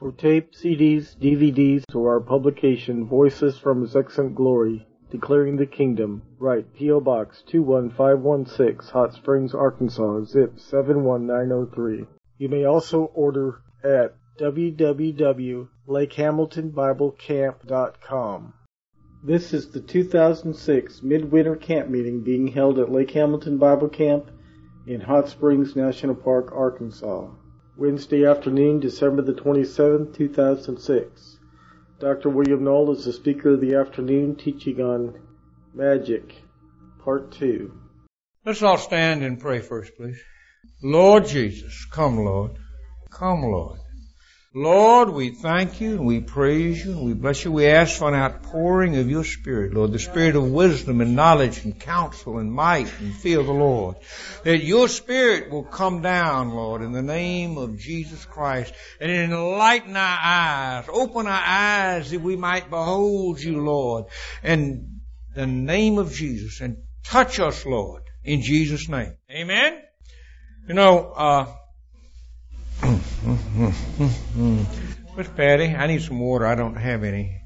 For tape, CDs, DVDs, or our publication, Voices from His Excellent Glory, Declaring the Kingdom, write P.O. Box 21516, Hot Springs, Arkansas, zip 71903. You may also order at www.lakehamiltonbiblecamp.com. This is the 2006 Midwinter Camp Meeting being held at Lake Hamilton Bible Camp in Hot Springs National Park, Arkansas. Wednesday afternoon, December the 27th, 2006. Dr. William Knoll is the speaker of the afternoon, teaching on Magic, Part 2. Let's all stand and pray first, please. Lord Jesus, come, Lord. Come, Lord. Lord, we thank you and we praise you and we bless you. We ask for an outpouring of your Spirit, Lord, the Spirit of wisdom and knowledge and counsel and might and fear of the Lord. That your Spirit will come down, Lord, in the name of Jesus Christ and enlighten our eyes, open our eyes that we might behold you, Lord, in the name of Jesus, and touch us, Lord, in Jesus' name. Amen? You know, Miss Patty, I need some water. I don't have any.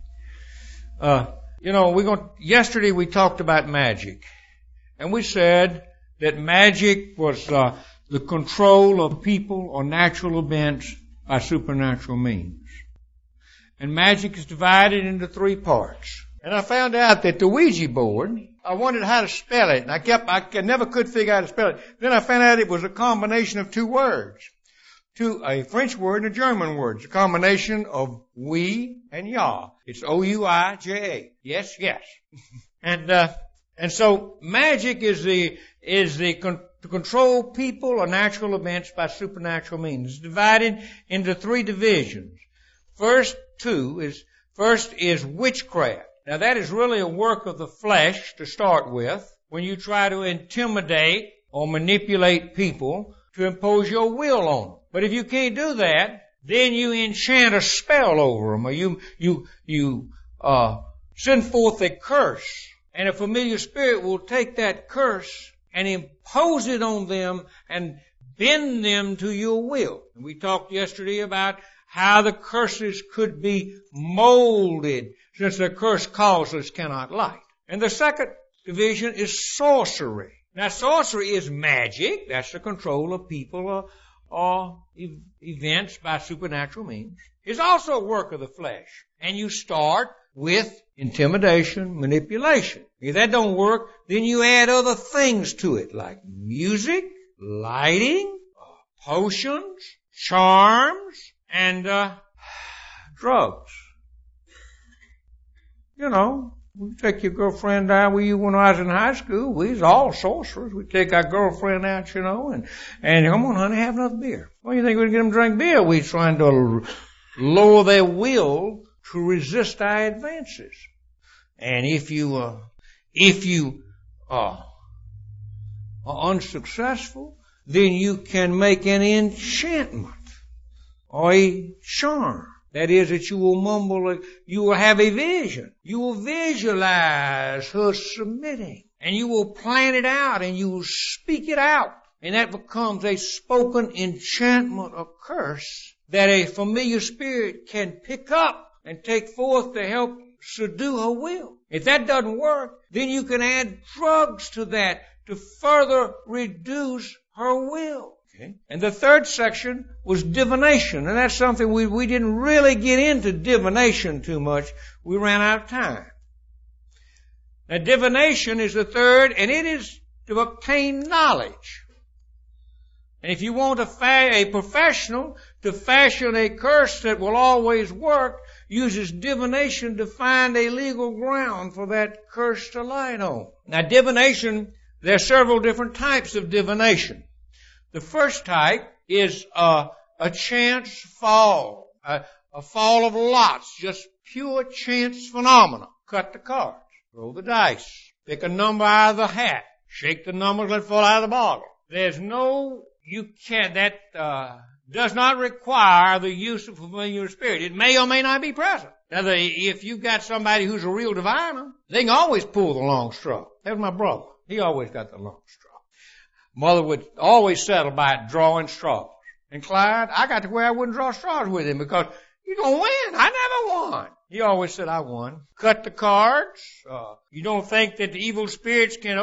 Yesterday we talked about magic. And we said that magic was the control of people or natural events by supernatural means. And magic is divided into three parts. And I found out that the Ouija board, I wondered how to spell it. And I never could figure out how to spell it. Then I found out it was a combination of two words. A French word and a German word. It's a combination of oui and ya. It's O-U-I-J-A. Yes, yes. And so magic is to control people or natural events by supernatural means. It's divided into three divisions. First is witchcraft. Now that is really a work of the flesh to start with, when you try to intimidate or manipulate people to impose your will on them. But if you can't do that, then you enchant a spell over them, or you send forth a curse, and a familiar spirit will take that curse and impose it on them and bend them to your will. And we talked yesterday about how the curses could be molded, since the curse causeless cannot light. And the second division is sorcery. Now, sorcery is magic. That's the control of people or events by supernatural means. It's also a work of the flesh. And you start with intimidation, manipulation. If that don't work, then you add other things to it, like music, lighting, potions, charms, and drugs. You know, we take your girlfriend down with you when I was in high school. We was all sorcerers. We take our girlfriend out, you know, and come on, honey, have another beer. Well, you think we'd get them to drink beer? We're trying to lower their will to resist our advances. And if you are unsuccessful, then you can make an enchantment or a charm. That is, that you will mumble, you will have a vision. You will visualize her submitting. And you will plan it out and you will speak it out. And that becomes a spoken enchantment or curse that a familiar spirit can pick up and take forth to help subdue her will. If that doesn't work, then you can add drugs to that to further reduce her will. Okay. And the third section was divination. And that's something we didn't really get into divination too much. We ran out of time. Now divination is the third, and it is to obtain knowledge. And if you want a professional to fashion a curse that will always work, uses divination to find a legal ground for that curse to light on. Now divination, there are several different types of divination. The first type is a chance fall, a fall of lots, just pure chance phenomena. Cut the cards, roll the dice, pick a number out of the hat, shake the numbers, let it fall out of the bottle. That does not require the use of familiar spirit. It may or may not be present. Now, if you've got somebody who's a real diviner, they can always pull the long straw. That was my brother. He always got the long straw. Mother would always settle by drawing straws. And Clyde, I got to where I wouldn't draw straws with him because You're going to win. I never won. He always said, I won. Cut the cards. You don't think that the evil spirits can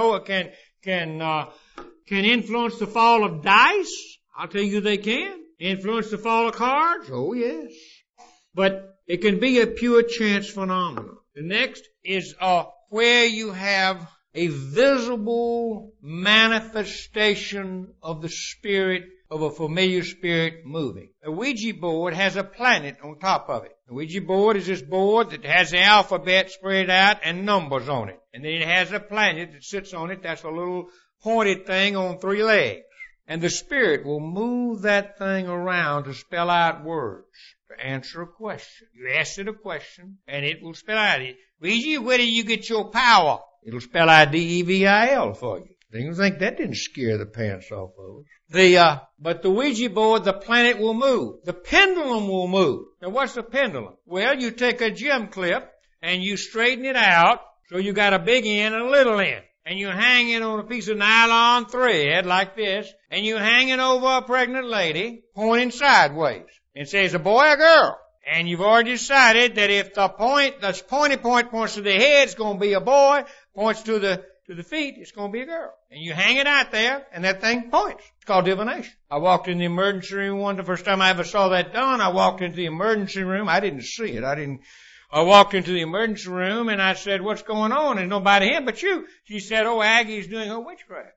influence the fall of dice? I'll tell you they can. Influence the fall of cards? Oh, yes. But it can be a pure chance phenomenon. The next is where you have a visible manifestation of the spirit, of a familiar spirit moving. A Ouija board has a planet on top of it. The Ouija board is this board that has the alphabet spread out and numbers on it. And then it has a planet that sits on it. That's a little pointed thing on 3 legs. And the spirit will move that thing around to spell out words, to answer a question. You ask it a question, and it will spell out it. Ouija, where do you get your power? It'll spell out DEVIL for you. You think that didn't scare the pants off of us. But the Ouija board, the planet will move. The pendulum will move. Now what's the pendulum? Well, you take a gem clip and you straighten it out so you got a big end and a little end. And you hang it on a piece of nylon thread like this, and you hang it over a pregnant lady pointing sideways. And says a boy or girl. And you've already decided that if the pointy point points to the head, it's going to be a boy. Points to the feet, it's going to be a girl. And you hang it out there, and that thing points. It's called divination. I walked in the emergency room the first time I ever saw that done. I walked into the emergency room. I didn't see it. I walked into the emergency room, and I said, what's going on? There's nobody here but you. She said, oh, Aggie's doing her witchcraft.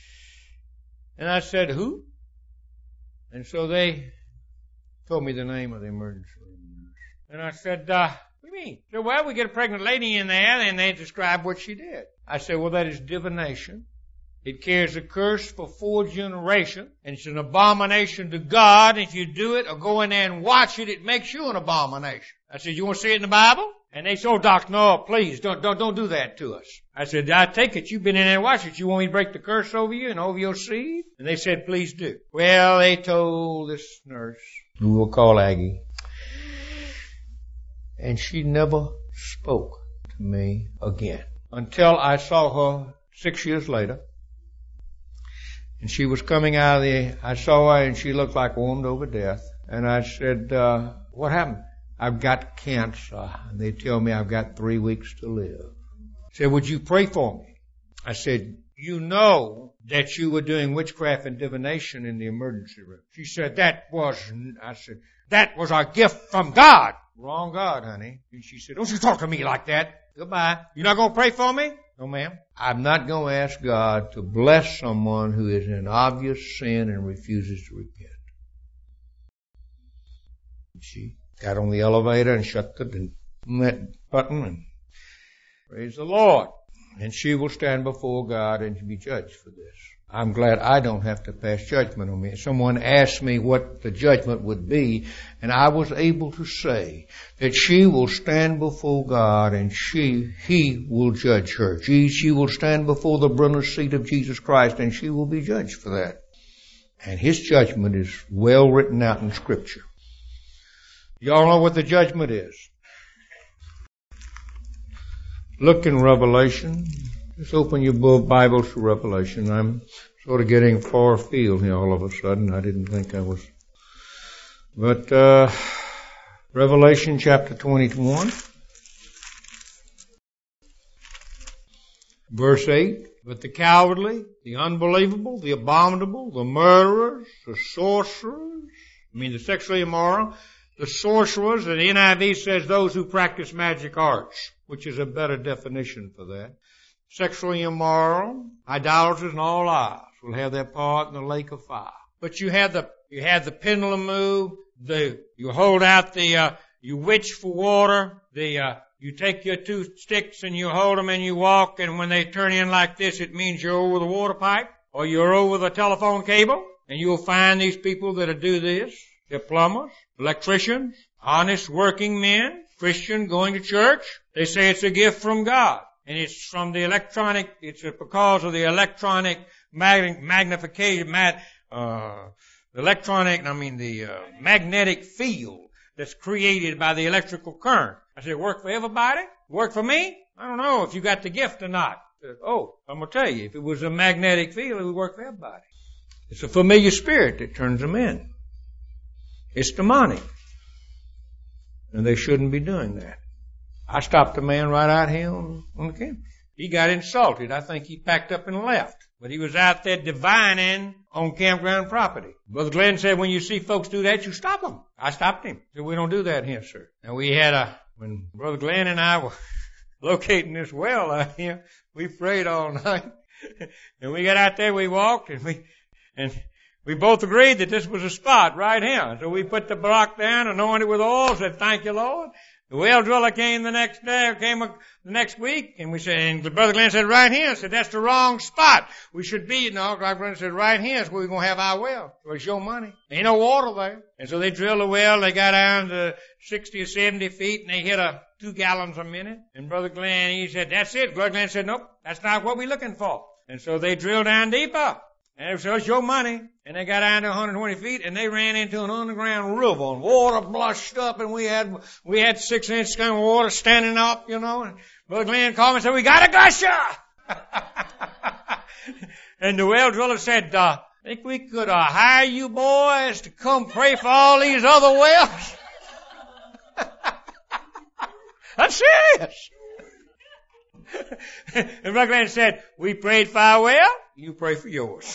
And I said, who? And so they told me the name of the emergency room. And I said, what do you mean? They said, well, we get a pregnant lady in there, and they describe what she did. I said, well, that is divination. It carries a curse for 4 generations, and it's an abomination to God. If you do it or go in there and watch it, it makes you an abomination. I said, you want to see it in the Bible? And they said, oh, Doc, no, please, don't do that to us. I said, I take it you've been in there and watched it. You want me to break the curse over you and over your seed? And they said, please do. Well, they told this nurse, who we'll call Aggie, and she never spoke to me again until I saw her 6 years later. And she was coming out of I saw her and she looked like warmed over death. And I said, what happened? I've got cancer. And they tell me I've got 3 weeks to live. She said, would you pray for me? I said, you know that you were doing witchcraft and divination in the emergency room. She said, that was our gift from God. Wrong God, honey. And she said, don't you talk to me like that. Goodbye. You're not going to pray for me? No, ma'am. I'm not going to ask God to bless someone who is in obvious sin and refuses to repent. She got on the elevator and shut the button and praise the Lord. And she will stand before God and be judged for this. I'm glad I don't have to pass judgment on me. Someone asked me what the judgment would be, and I was able to say that she will stand before God and He will judge her. She will stand before the bronze seat of Jesus Christ and she will be judged for that. And His judgment is well written out in Scripture. Y'all know what the judgment is. Look in Revelation. Just open your Bibles to Revelation. I'm sort of getting far afield here all of a sudden. I didn't think I was. But Revelation chapter 21, verse 8. But the cowardly, the unbelievable, the abominable, the murderers, the sorcerers, the sexually immoral, the sorcerers, and the NIV says those who practice magic arts, which is a better definition for that. Sexually immoral, idolaters, and all liars will have their part in the lake of fire. But you have the pendulum move, you hold out you witch for water, you take your 2 sticks and you hold them and you walk, and when they turn in like this, it means you're over the water pipe, or you're over the telephone cable, and you'll find these people that'll do this. They're plumbers, electricians, honest working men, Christian, going to church. They say it's a gift from God. And it's from the because of the electronic magnification, the magnetic field that's created by the electrical current. I said, work for everybody? Work for me? I don't know if you got the gift or not. I'm going to tell you, if it was a magnetic field, it would work for everybody. It's a familiar spirit that turns them in. It's demonic. And they shouldn't be doing that. I stopped a man right out here on the campus. He got insulted. I think he packed up and left. But he was out there divining on campground property. Brother Glenn said, when you see folks do that, you stop them. I stopped him. He said, we don't do that here, sir. Now when Brother Glenn and I were locating this well out here, we prayed all night. And we got out there, we walked, and we both agreed that this was a spot right here. So we put the block down, anointed with oil, said, thank you, Lord. The well driller came the next week, and we said, and Brother Glenn said, right here. I said, that's the wrong spot. We should be, no, Brother Glenn said, right here is where we're going to have our well. Well, it's your money. Ain't no water there. And so they drilled a well, they got down to 60 or 70 feet, and they hit 2 gallons a minute. And Brother Glenn, he said, that's it. Brother Glenn said, nope, that's not what we're looking for. And so they drilled down deeper. And so it's your money. And they got down to 120 feet, and they ran into an underground river, and water blushed up, and we had 6-inch kind of water standing up, you know. And Brother Glenn called me and said, we got a gusher! And the well driller said, think we could hire you boys to come pray for all these other wells? That's serious. And Brother Glenn said, we prayed for our well, you pray for yours.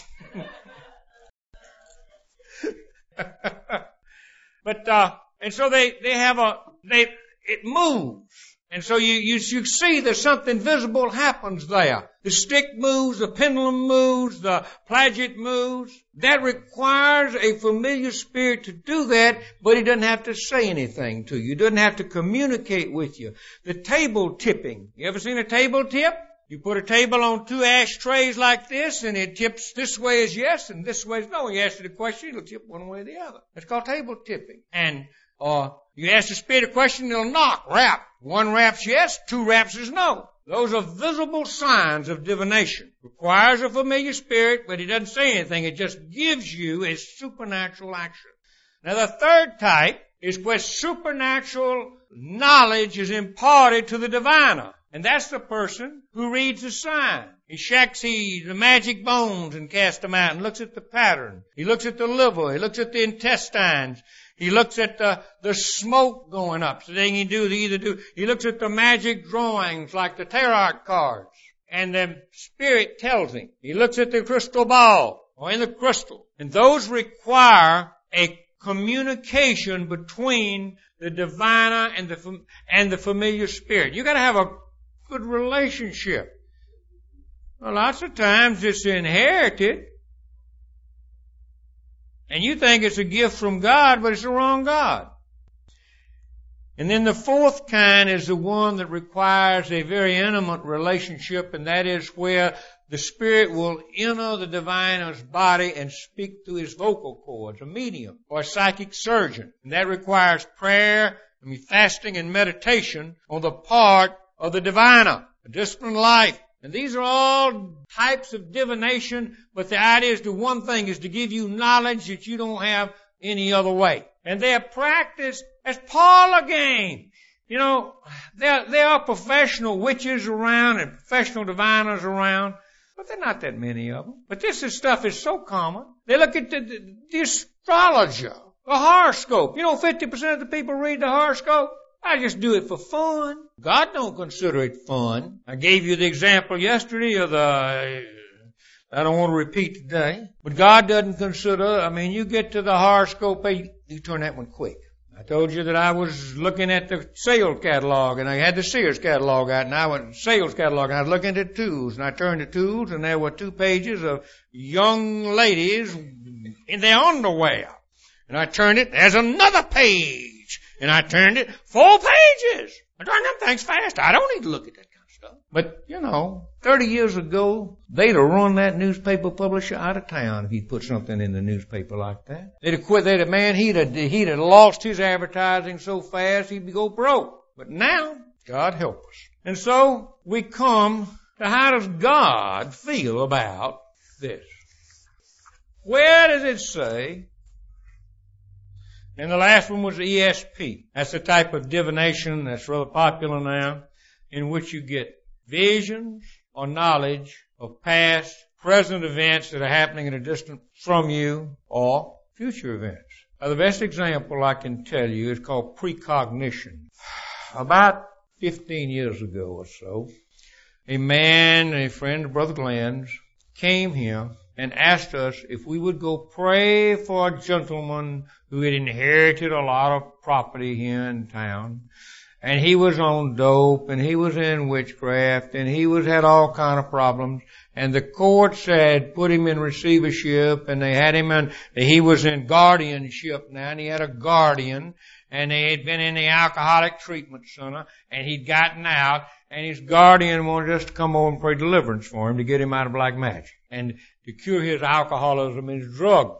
But, and so it moves. And so you see that something visible happens there. The stick moves, the pendulum moves, the plaget moves. That requires a familiar spirit to do that, but he doesn't have to say anything to you. He doesn't have to communicate with you. The table tipping. You ever seen a table tip? You put a table on 2 ashtrays like this, and it tips this way is yes, and this way is no. You ask it a question, it'll tip one way or the other. That's called table tipping. And you ask the spirit a question, it'll knock, rap. 1 rap's yes, 2 raps is no. Those are visible signs of divination. Requires a familiar spirit, but it doesn't say anything. It just gives you a supernatural action. Now the third type is where supernatural knowledge is imparted to the diviner. And that's the person who reads the sign. He checks the magic bones and casts them out and looks at the pattern. He looks at the liver. He looks at the intestines. He looks at the smoke going up. So they can he looks at the magic drawings like the tarot cards. And the spirit tells him. He looks at the crystal ball or in the crystal. And those require a communication between the diviner and the familiar spirit. You got to have a good relationship. Well, lots of times it's inherited. And you think it's a gift from God, but it's the wrong God. And then the fourth kind is the one that requires a very intimate relationship, and that is where the Spirit will enter the diviner's body and speak through his vocal cords, a medium or a psychic surgeon. And that requires prayer, fasting, and meditation on the part of the diviner, a disciplined life. And these are all types of divination, but the idea is one thing is to give you knowledge that you don't have any other way. And they're practiced as parlor games. You know, there are professional witches around and professional diviners around, but there are not that many of them. But this stuff is so common. They look at the astrologer, the horoscope. You know, 50% of the people read the horoscope. I just do it for fun. God don't consider it fun. I gave you the example yesterday of I don't want to repeat today. But God doesn't consider, you get to the horoscope page, you turn that one quick. I told you that I was looking at the sales catalog, and I had the Sears catalog out, and I went sales catalog, and I was looking at the tools, and I turned to tools, and there were 2 pages of young ladies in their underwear. And I turned it, there's another page. And I turned it 4 pages. I turned them things fast. I don't need to look at that kind of stuff. But, 30 years ago, they'd have run that newspaper publisher out of town if he'd put something in the newspaper like that. They'd have quit. He'd have lost his advertising so fast he'd go broke. But now, God help us. And so, we come to how does God feel about this? Where does it say? And the last one was ESP. That's the type of divination that's rather popular now, in which you get visions or knowledge of past, present events that are happening in a distance from you or future events. The best example I can tell you is called precognition. About 15 years ago or so, a man, a friend of Brother Glenn's, came here and asked us if we would go pray for a gentleman who had inherited a lot of property here in town. And he was on dope, and he was in witchcraft, and he had all kind of problems. And the court said, put him in receivership, and they had him he was in guardianship now, and he had a guardian, and they had been in the alcoholic treatment center, and he'd gotten out, and his guardian wanted us to come over and pray deliverance for him to get him out of black magic, and to cure his alcoholism and his drug.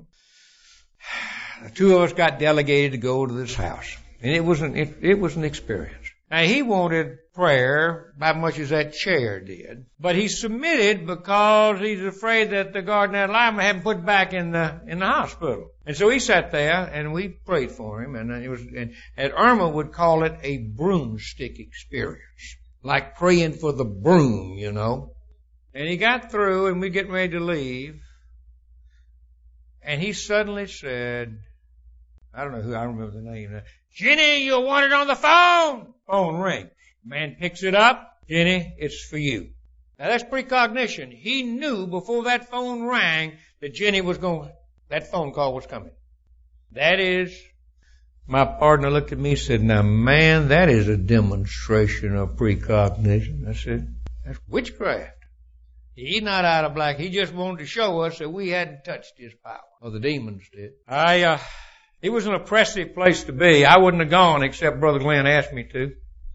The two of us got delegated to go to this house. And it was an experience. Now, he wanted prayer about as much as that chair did. But he submitted because he's afraid that the garden ad litem had him put back in the hospital. And so he sat there and we prayed for him. And Irma would call it a broomstick experience. Like praying for the broom, you know. And he got through and we're getting ready to leave. And he suddenly said, I don't remember the name. Jenny, you're wanted on the phone. Phone rings. Man picks it up. Jenny, it's for you. Now that's precognition. He knew before that phone rang that that phone call was coming. That is, my partner looked at me and said, now man, that is a demonstration of precognition. I said, that's witchcraft. He's not out of black. He just wanted to show us that we hadn't touched his power. Or the demons did. It was an oppressive place to be. I wouldn't have gone except Brother Glenn asked me to.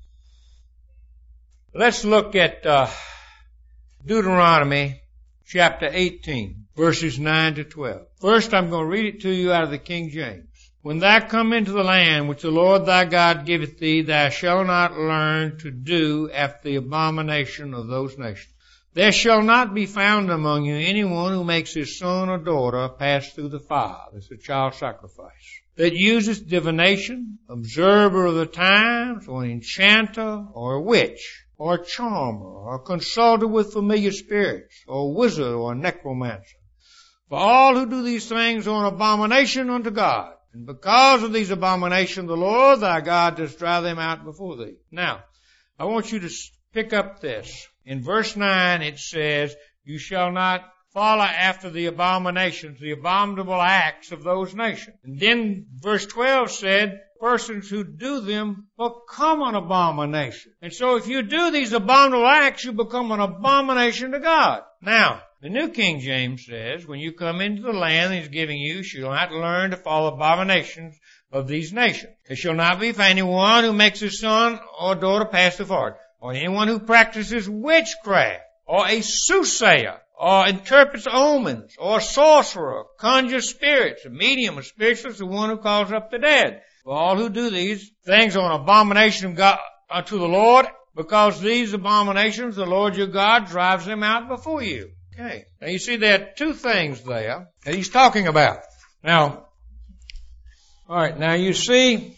Let's look at Deuteronomy chapter 18, verses 9 to 12. First, I'm going to read it to you out of the King James. When thou come into the land which the Lord thy God giveth thee, thou shalt not learn to do after the abomination of those nations. There shall not be found among you anyone who makes his son or daughter pass through the fire. That's a child sacrifice. That uses divination, observer of the times, or an enchanter, or a witch, or a charmer, or a consulter with familiar spirits, or a wizard, or a necromancer. For all who do these things are an abomination unto God. And because of these abominations, the Lord thy God does drive them out before thee. Now, I want you to pick up this. In verse 9 it says, you shall not follow after the abominations, the abominable acts of those nations. And then verse 12 said, persons who do them become an abomination. And so if you do these abominable acts, you become an abomination to God. Now, the New King James says, when you come into the land he's giving you, you shall not learn to follow abominations of these nations. There shall not be for anyone who makes his son or daughter pass the fire, or anyone who practices witchcraft, or a soothsayer, or interprets omens, or a sorcerer, conjures spirits, a medium, a spiritualist, the one who calls up the dead. For all who do these things are an abomination of God unto the Lord, because these abominations the Lord your God drives them out before you. Okay. Now you see there are two things there that he's talking about. Now, alright, now you see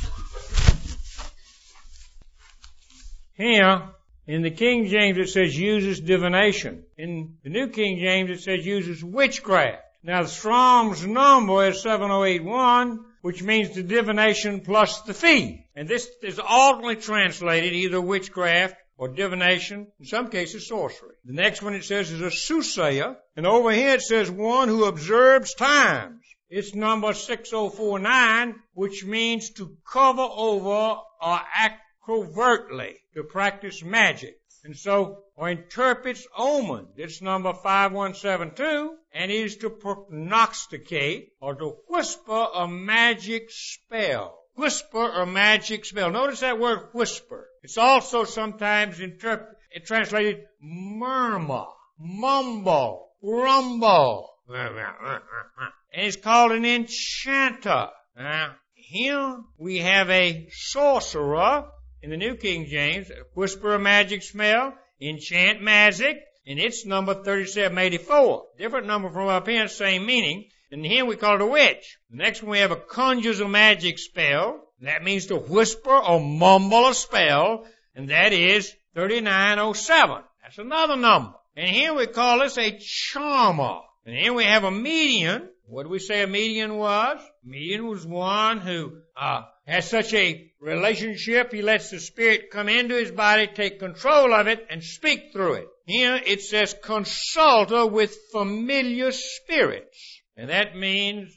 here, in the King James it says uses divination. In the New King James it says uses witchcraft. Now the Strong's number is 7081, which means the divination plus the fee. And this is alternately translated either witchcraft or divination, in some cases sorcery. The next one it says is a soothsayer. And over here it says one who observes times. It's number 6049, which means to cover over or act covertly, to practice magic. And so, or interprets omens. It's number 5172, and is to prognosticate or to whisper a magic spell. Whisper a magic spell. Notice that word whisper. It's also sometimes translated murmur, mumble, rumble. And it's called an enchanter. Here we have a sorcerer. In the New King James, whisper a magic spell, enchant magic, and it's number 3784. Different number from up here, same meaning. And here we call it a witch. The next one we have a conjures a magic spell. That means to whisper or mumble a spell, and that is 3907. That's another number. And here we call this a charmer. And here we have a medium, What do we say a median was? A median was one who has such a relationship, he lets the Spirit come into his body, take control of it, and speak through it. Here it says consulter with familiar spirits. And that means,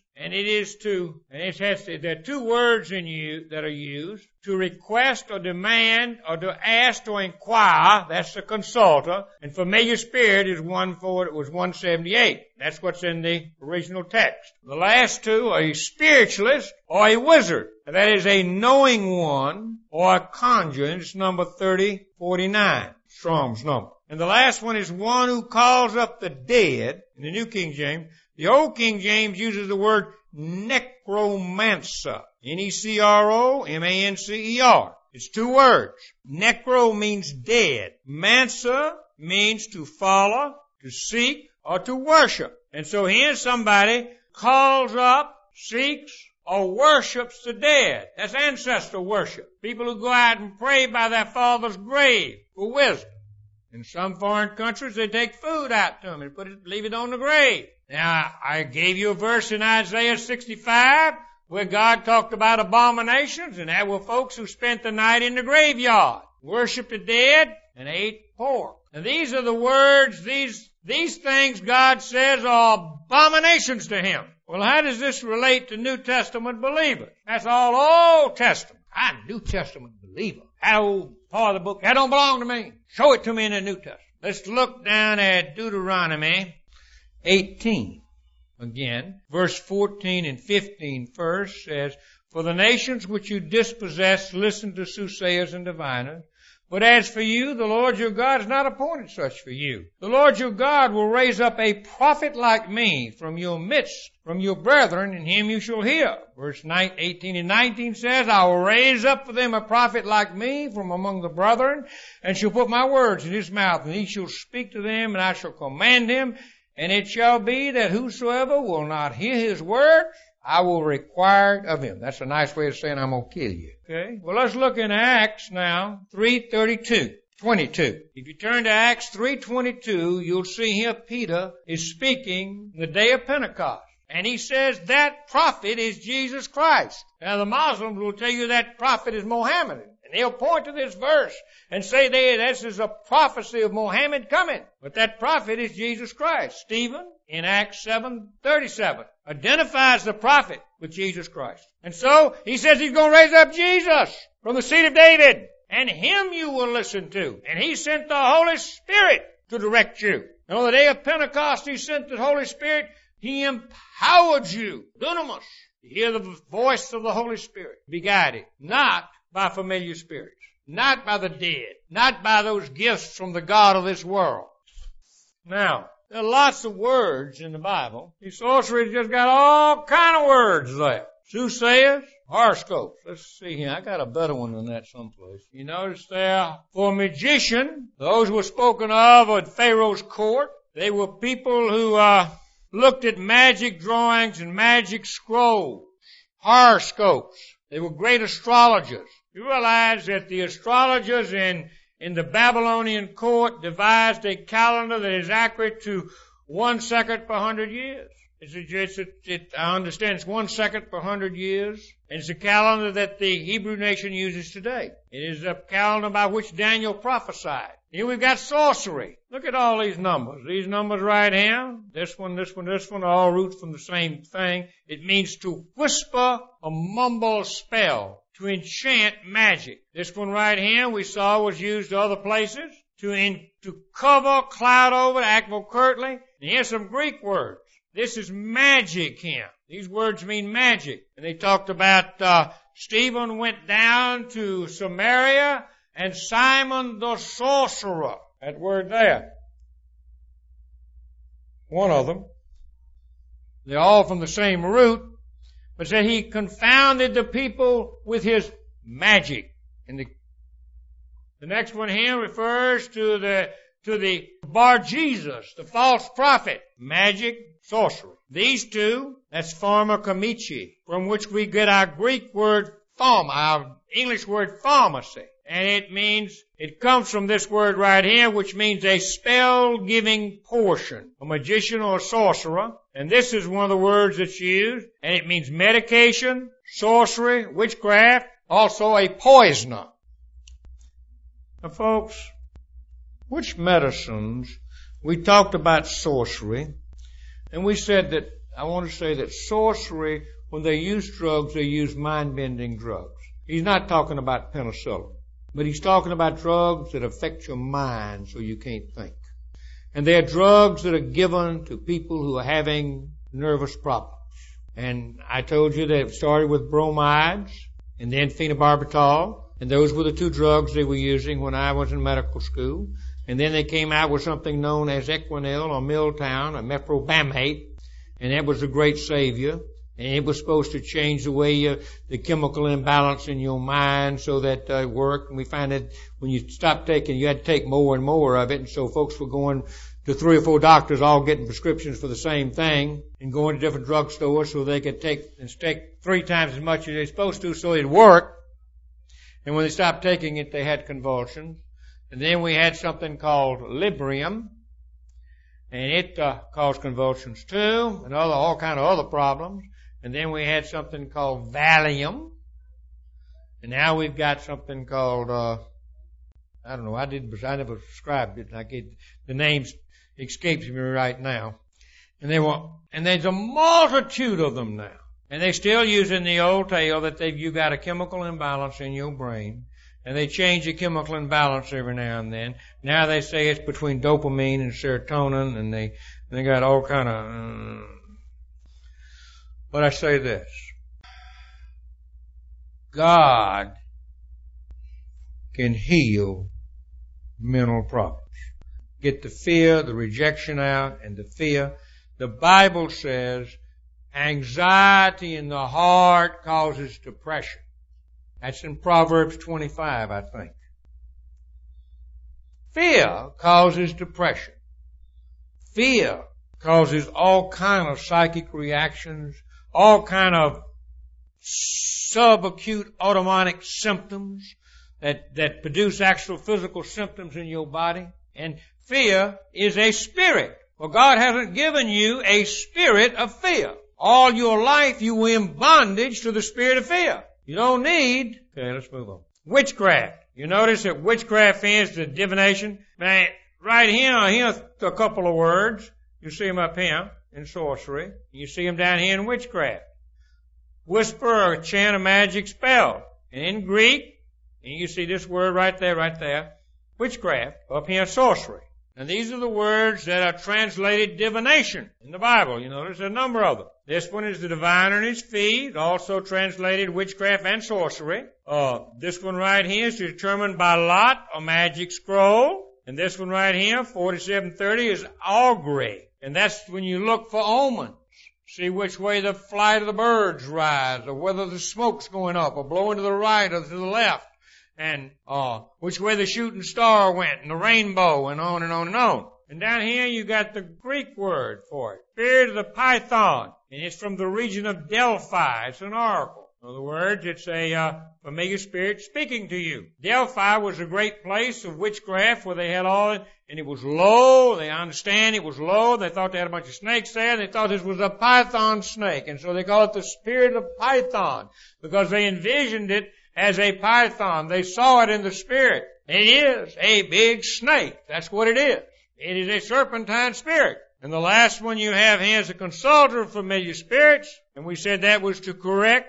there are two words that are used, to request or demand or to ask or inquire, that's the consulter, and familiar spirit is 178. That's what's in the original text. The last two are a spiritualist or a wizard. That is a knowing one or a conjurer. It's number 3049, Strong's number. And the last one is one who calls up the dead, in the New King James. The Old King James uses the word necromancer. Necromancer. It's two words. Necro means dead. Mancer means to follow, to seek, or to worship. And so here somebody calls up, seeks, or worships the dead. That's ancestor worship. People who go out and pray by their father's grave for wisdom. In some foreign countries, they take food out to them and leave it on the grave. Now, I gave you a verse in Isaiah 65 where God talked about abominations, and there were folks who spent the night in the graveyard, worshiped the dead, and ate pork. And these are the words, these things God says are abominations to Him. Well, how does this relate to New Testament believers? That's all Old Testament. I'm a New Testament believer. That old part of the book, that don't belong to me. Show it to me in the New Testament. Let's look down at Deuteronomy 18. Again, verse 14 and 15 first says, for the nations which you dispossess listen to soothsayers and diviners. But as for you, the Lord your God has not appointed such for you. The Lord your God will raise up a prophet like me from your midst, from your brethren, and him you shall hear. Verse 18 and 19 says, I will raise up for them a prophet like me from among the brethren, and shall put my words in his mouth, and he shall speak to them, and I shall command him. And it shall be that whosoever will not hear his words, I will require of him. That's a nice way of saying I'm going to kill you. Okay? Well, let's look in Acts now, 3:22. If you turn to Acts 3:22, you'll see here Peter is speaking the day of Pentecost. And he says that prophet is Jesus Christ. Now the Muslims will tell you that prophet is Mohammedan. And they'll point to this verse and say this is a prophecy of Muhammad coming. But that prophet is Jesus Christ. Stephen, in Acts 7:37, identifies the prophet with Jesus Christ. And so, he says he's going to raise up Jesus from the seed of David. And him you will listen to. And he sent the Holy Spirit to direct you. And on the day of Pentecost, he sent the Holy Spirit. He empowered you, dunamis, to hear the voice of the Holy Spirit. Be guided, not by familiar spirits, not by the dead, not by those gifts from the God of this world. Now, there are lots of words in the Bible. The sorcery's just got all kind of words there. Soothsayers, horoscopes. Let's see here. I got a better one than that someplace. You notice there, for magician, those were spoken of at Pharaoh's court. They were people who looked at magic drawings and magic scrolls, horoscopes. They were great astrologers. You realize that the astrologers in the Babylonian court devised a calendar that is accurate to 1 second per 100 years. I understand it's 1 second per 100 years. And it's a calendar that the Hebrew nation uses today. It is a calendar by which Daniel prophesied. Here we've got sorcery. Look at all these numbers. These numbers right here, this one, all roots from the same thing. It means to whisper a mumble spell, to enchant magic. This one right here we saw was used other places, to cover, cloud over, to act more curtly. And here's some Greek words. This is magic here. These words mean magic. And they talked about Stephen went down to Samaria and Simon the sorcerer. That word there. One of them. They're all from the same root. But said he confounded the people with his magic. And the next one here refers to the Bar Jesus, the false prophet. Magic, sorcery. These two, that's pharmakomichi, from which we get our Greek word pharma, our English word pharmacy. And it comes from this word right here, which means a spell-giving portion. A magician or a sorcerer. And this is one of the words that's used, and it means medication, sorcery, witchcraft, also a poisoner. Now, folks, which medicines? We talked about sorcery, and we said that, I want to say that sorcery, when they use drugs, they use mind-bending drugs. He's not talking about penicillin, but he's talking about drugs that affect your mind so you can't think. And they're drugs that are given to people who are having nervous problems. And I told you that it started with bromides and then phenobarbital. And those were the two drugs they were using when I was in medical school. And then they came out with something known as Equinil or Miltown or Meprobamate. And that was a great savior. And it was supposed to change the way the chemical imbalance in your mind so that it worked. And we found that when you stopped taking, you had to take more and more of it. And so folks were going to 3 or 4 doctors, all getting prescriptions for the same thing, and going to different drugstores so they could take 3 times as much as they're supposed to so it'd work. And when they stopped taking it, they had convulsions. And then we had something called Librium, and it caused convulsions too, and all kind of other problems. And then we had something called Valium. And now we've got something called, I don't know, I never described it. The name escapes me right now. And there's a multitude of them now. And they still use in the old tale that you got a chemical imbalance in your brain. And they change the chemical imbalance every now and then. Now they say it's between dopamine and serotonin, and they got all kind of, But I say this. God can heal mental problems. Get the fear, the rejection out, and the fear. The Bible says anxiety in the heart causes depression. That's in Proverbs 25, I think. Fear causes depression. Fear causes all kind of psychic reactions, all kind of subacute autonomic symptoms that produce actual physical symptoms in your body. And fear is a spirit. Well, God hasn't given you a spirit of fear. All your life you were in bondage to the spirit of fear. You don't need, okay, let's move on. Witchcraft. You notice that witchcraft is the divination. Now, right here's a couple of words. You see them up here in sorcery. You see them down here in witchcraft. Whisper or chant a magic spell. And in Greek, and you see this word right there, witchcraft, up here sorcery. And these are the words that are translated divination in the Bible. You know, there's a number of them. This one is the diviner and his fee, also translated witchcraft and sorcery. This one right here is determined by lot, a magic scroll. And this one right here, 4730, is augury. And that's when you look for omens. See which way the flight of the birds rise, or whether the smoke's going up, or blowing to the right or to the left. And which way the shooting star went, and the rainbow, and on and on and on. And down here you got the Greek word for it, spirit of the python, and it's from the region of Delphi. It's an oracle. In other words, it's a familiar spirit speaking to you. Delphi was a great place of witchcraft where they had all it, and it was low. They understand it was low. They thought they had a bunch of snakes there. They thought this was a python snake, and so they call it the spirit of python because they envisioned it as a python. They saw it in the spirit. It is a big snake. That's what it is. It is a serpentine spirit. And the last one you have here is a consulter of familiar spirits. And we said that was to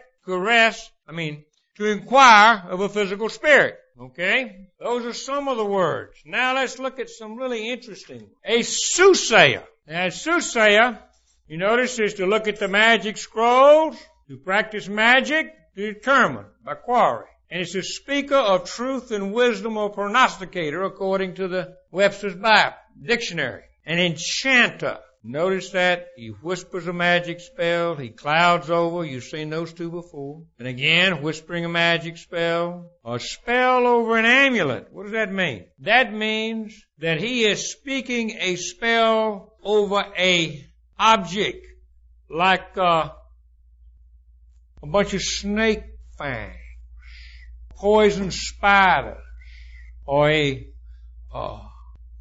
to inquire of a physical spirit. Okay? Those are some of the words. Now let's look at some really interesting. A soothsayer. Now a soothsayer, you notice, is to look at the magic scrolls, to practice magic, to determine by quarry. And it's a speaker of truth and wisdom or prognosticator according to the Webster's Bible dictionary. An enchanter. Notice that he whispers a magic spell. He clouds over. You've seen those two before. And again, whispering a magic spell. A spell over an amulet. What does that mean? That means that he is speaking a spell over a object like a bunch of snake fangs, poison spiders, or a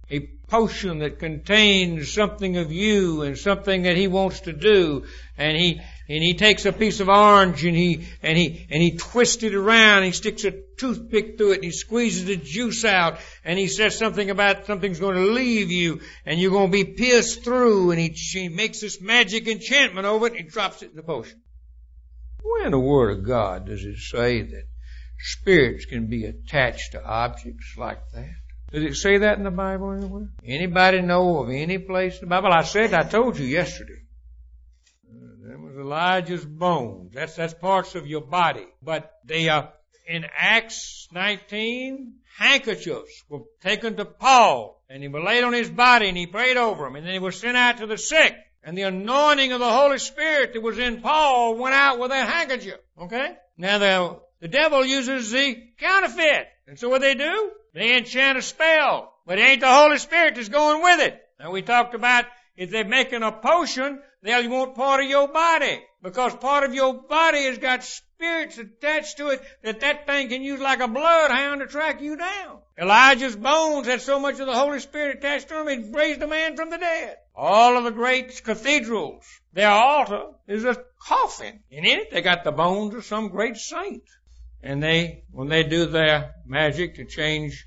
a potion that contains something of you and something that he wants to do. And he takes a piece of orange and he twists it around. He sticks a toothpick through it and he squeezes the juice out. And he says something about something's going to leave you and you're going to be pierced through. And he makes this magic enchantment over it and he drops it in the potion. Where in the Word of God does it say that spirits can be attached to objects like that? Does it say that in the Bible anywhere? Anybody know of any place in the Bible? I told you yesterday. That was Elijah's bones. That's parts of your body. But they are in Acts 19, handkerchiefs were taken to Paul and he was laid on his body and he prayed over them and then he was sent out to the sick. And the anointing of the Holy Spirit that was in Paul went out with that handkerchief. Okay? Now the devil uses the counterfeit. And so what they do? They enchant a spell. But it ain't the Holy Spirit that's going with it. Now we talked about if they're making a potion, they'll want part of your body. Because part of your body has got spirits attached to it that thing can use like a bloodhound to track you down. Elijah's bones had so much of the Holy Spirit attached to them, it raised a man from the dead. All of the great cathedrals, their altar is a coffin. And in it, they got the bones of some great saint. And when they do their magic to change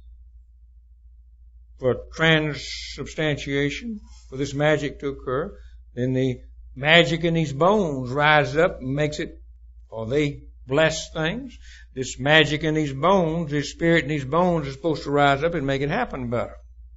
for transubstantiation, for this magic to occur, then the magic in these bones rises up and makes it, or they bless things. This magic in these bones, this spirit in these bones is supposed to rise up and make it happen better.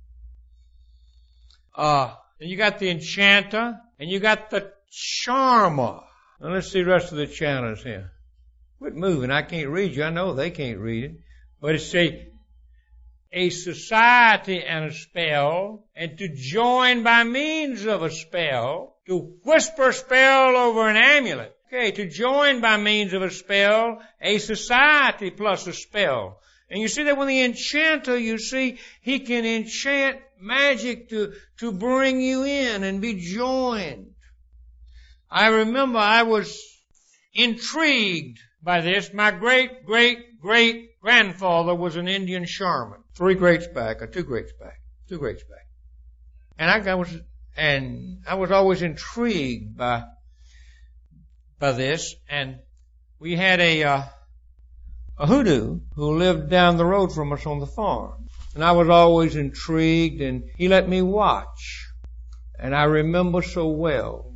Then you got the enchanter, and you got the charmer. Now let's see the rest of the channels here. Quit moving. I can't read you. I know they can't read it. But it's a society and a spell, and to join by means of a spell, to whisper a spell over an amulet. Okay, to join by means of a spell, a society plus a spell. And you see that when the enchanter, you see, he can enchant magic to bring you in and be joined. I remember I was intrigued by this. My great-great-great-grandfather was an Indian shaman. 2 greats back. And I was always intrigued by this. And we had a hoodoo who lived down the road from us on the farm. And I was always intrigued, and he let me watch. And I remember so well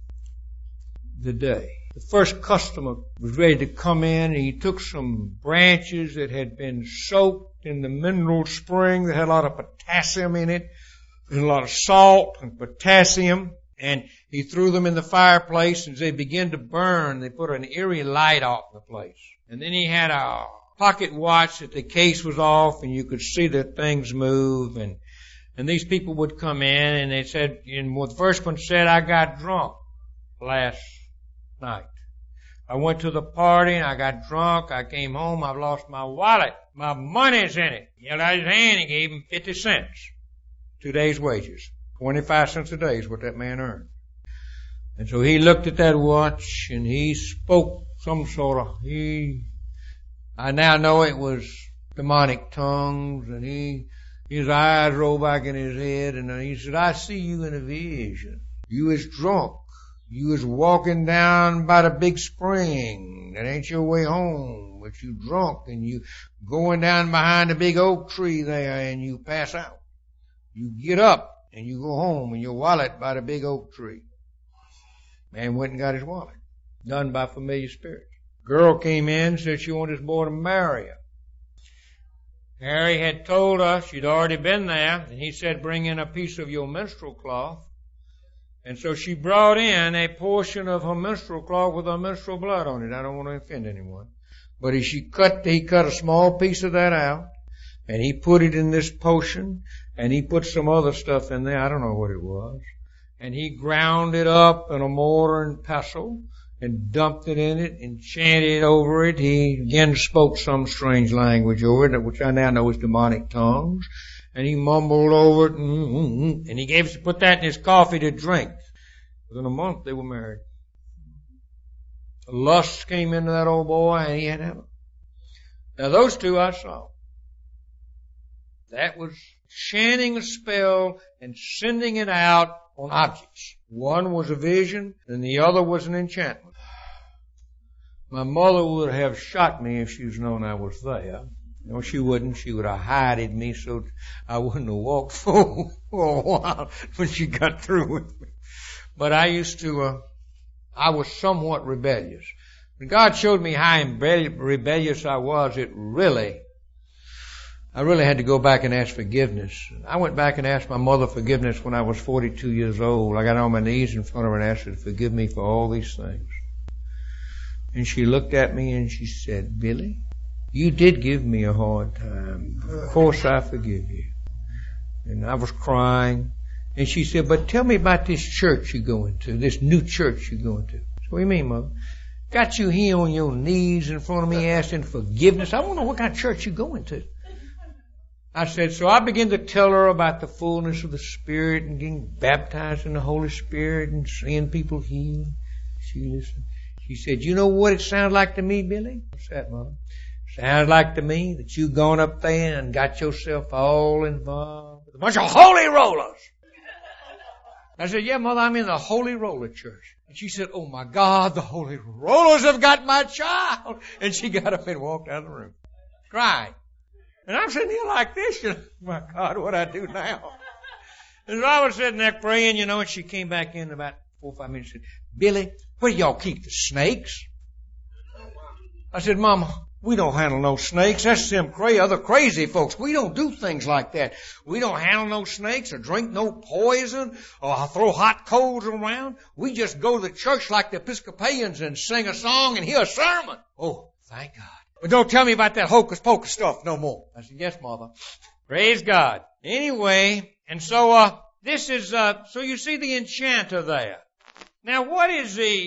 the day. The first customer was ready to come in, and he took some branches that had been soaked in the mineral spring that had a lot of potassium in it, and a lot of salt and potassium, and he threw them in the fireplace, and as they began to burn, they put an eerie light off the place. And then he had a pocket watch that the case was off, and you could see that things move, and these people would come in, and they said, and the first one said, I got drunk last night. I went to the party and I got drunk. I came home. I've lost my wallet. My money's in it. He held out his hand. He gave him 50 cents. 2 days' wages. 25 cents a day is what that man earned. And so he looked at that watch and he spoke some sort of, I now know it was demonic tongues, and his eyes rolled back in his head, and he said, I see you in a vision. You is drunk. You was walking down by the big spring. That ain't your way home, but you drunk, and you going down behind the big oak tree there, and you pass out. You get up and you go home, and your wallet by the big oak tree. Man went and got his wallet. Done by familiar spirits. Girl came in, said she wanted this boy to marry her. Harry had told her she'd already been there, and he said, bring in a piece of your menstrual cloth. And so she brought in a portion of her menstrual cloth with her menstrual blood on it. I don't want to offend anyone. But he cut a small piece of that out, and he put it in this potion, and he put some other stuff in there. I don't know what it was. And he ground it up in a mortar and pestle, and dumped it in it, and chanted over it. He again spoke some strange language over it, which I now know is demonic tongues. And he mumbled over it, and he put that in his coffee to drink. Within a month, they were married. The lust came into that old boy, and he had heaven. Now, those two I saw. That was chanting a spell and sending it out on objects. One was a vision and the other was an enchantment. My mother would have shot me if she'd known I was there. No, she wouldn't. She would have hided me so I wouldn't have walked for a while when she got through with me. But I was somewhat rebellious. When God showed me how rebellious I was, I really had to go back and ask forgiveness. I went back and asked my mother forgiveness when I was 42 years old. I got on my knees in front of her and asked her to forgive me for all these things. And she looked at me and she said, Billy, you did give me a hard time. Of course I forgive you. And I was crying. And she said, but tell me about this church you're going to, this new church you're going to. So what do you mean, Mother? Got you here on your knees in front of me asking forgiveness. I want to know what kind of church you're going to. I said, so I began to tell her about the fullness of the Spirit and getting baptized in the Holy Spirit and seeing people healed. She listened. She said, you know what it sounds like to me, Billy? What's that, Mother? Sounds like to me that you gone up there and got yourself all involved with a bunch of holy rollers. I said, yeah, Mother, I'm in the Holy Roller Church. And she said, oh my God, the Holy Rollers have got my child. And she got up and walked out of the room, crying. And I'm sitting here like this, my God, what I do now? And so I was sitting there praying, and she came back in about 4 or 5 minutes and said, Billy, where do y'all keep the snakes? I said, Mama, we don't handle no snakes. That's them other crazy folks. We don't do things like that. We don't handle no snakes or drink no poison or throw hot coals around. We just go to the church like the Episcopalians and sing a song and hear a sermon. Oh, thank God. But don't tell me about that hocus pocus stuff no more. I said, yes, Mother. Praise God. Anyway, and so this is, so you see the enchanter there. Now where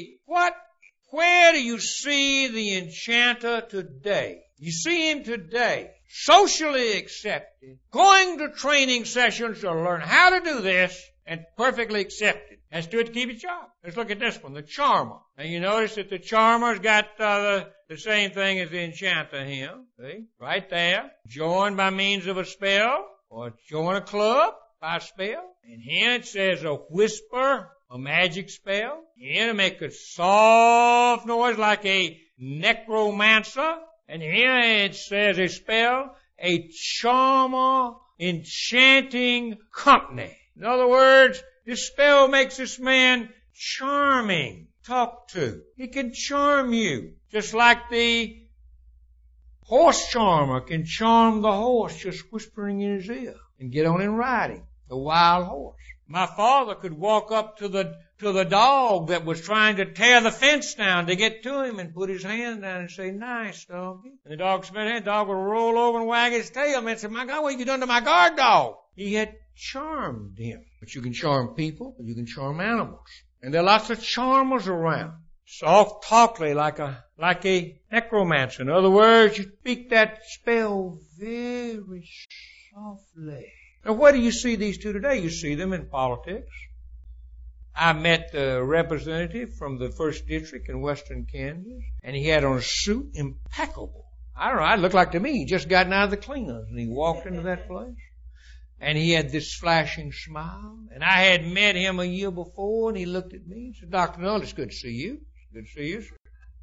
do you see the enchanter today? You see him today, socially accepted, going to training sessions to learn how to do this, and perfectly accepted. Has to do it to keep his job. Let's look at this one, the charmer. And you notice that the charmer's got the same thing as the enchanter here. See? Right there. Joined by means of a spell, or join a club by a spell. And here it says a whisper, a magic spell. Here to make a soft noise like a necromancer. And here it says a spell, a charmer, enchanting company. In other words, this spell makes this man charming, talk to. He can charm you, just like the horse charmer can charm the horse just whispering in his ear and get on and ride him, the wild horse. My father could walk up to the dog that was trying to tear the fence down to get to him and put his hand down and say, nice, doggy. And the dog smelled it. The dog would roll over and wag his tail and say, my God, what have you done to my guard dog? He had charmed him. But you can charm people, but you can charm animals. And there are lots of charmers around. Soft talkly like a necromancer. In other words, you speak that spell very softly. Now, where do you see these two today? You see them in politics. I met the representative from the 1st District in Western Kansas, and he had on a suit impeccable. I don't know, it looked like to me he'd just gotten out of the cleaners, and he walked into that place. And he had this flashing smile. And I had met him a year before, and he looked at me and said, Dr. Null, it's good to see you. It's good to see you, sir.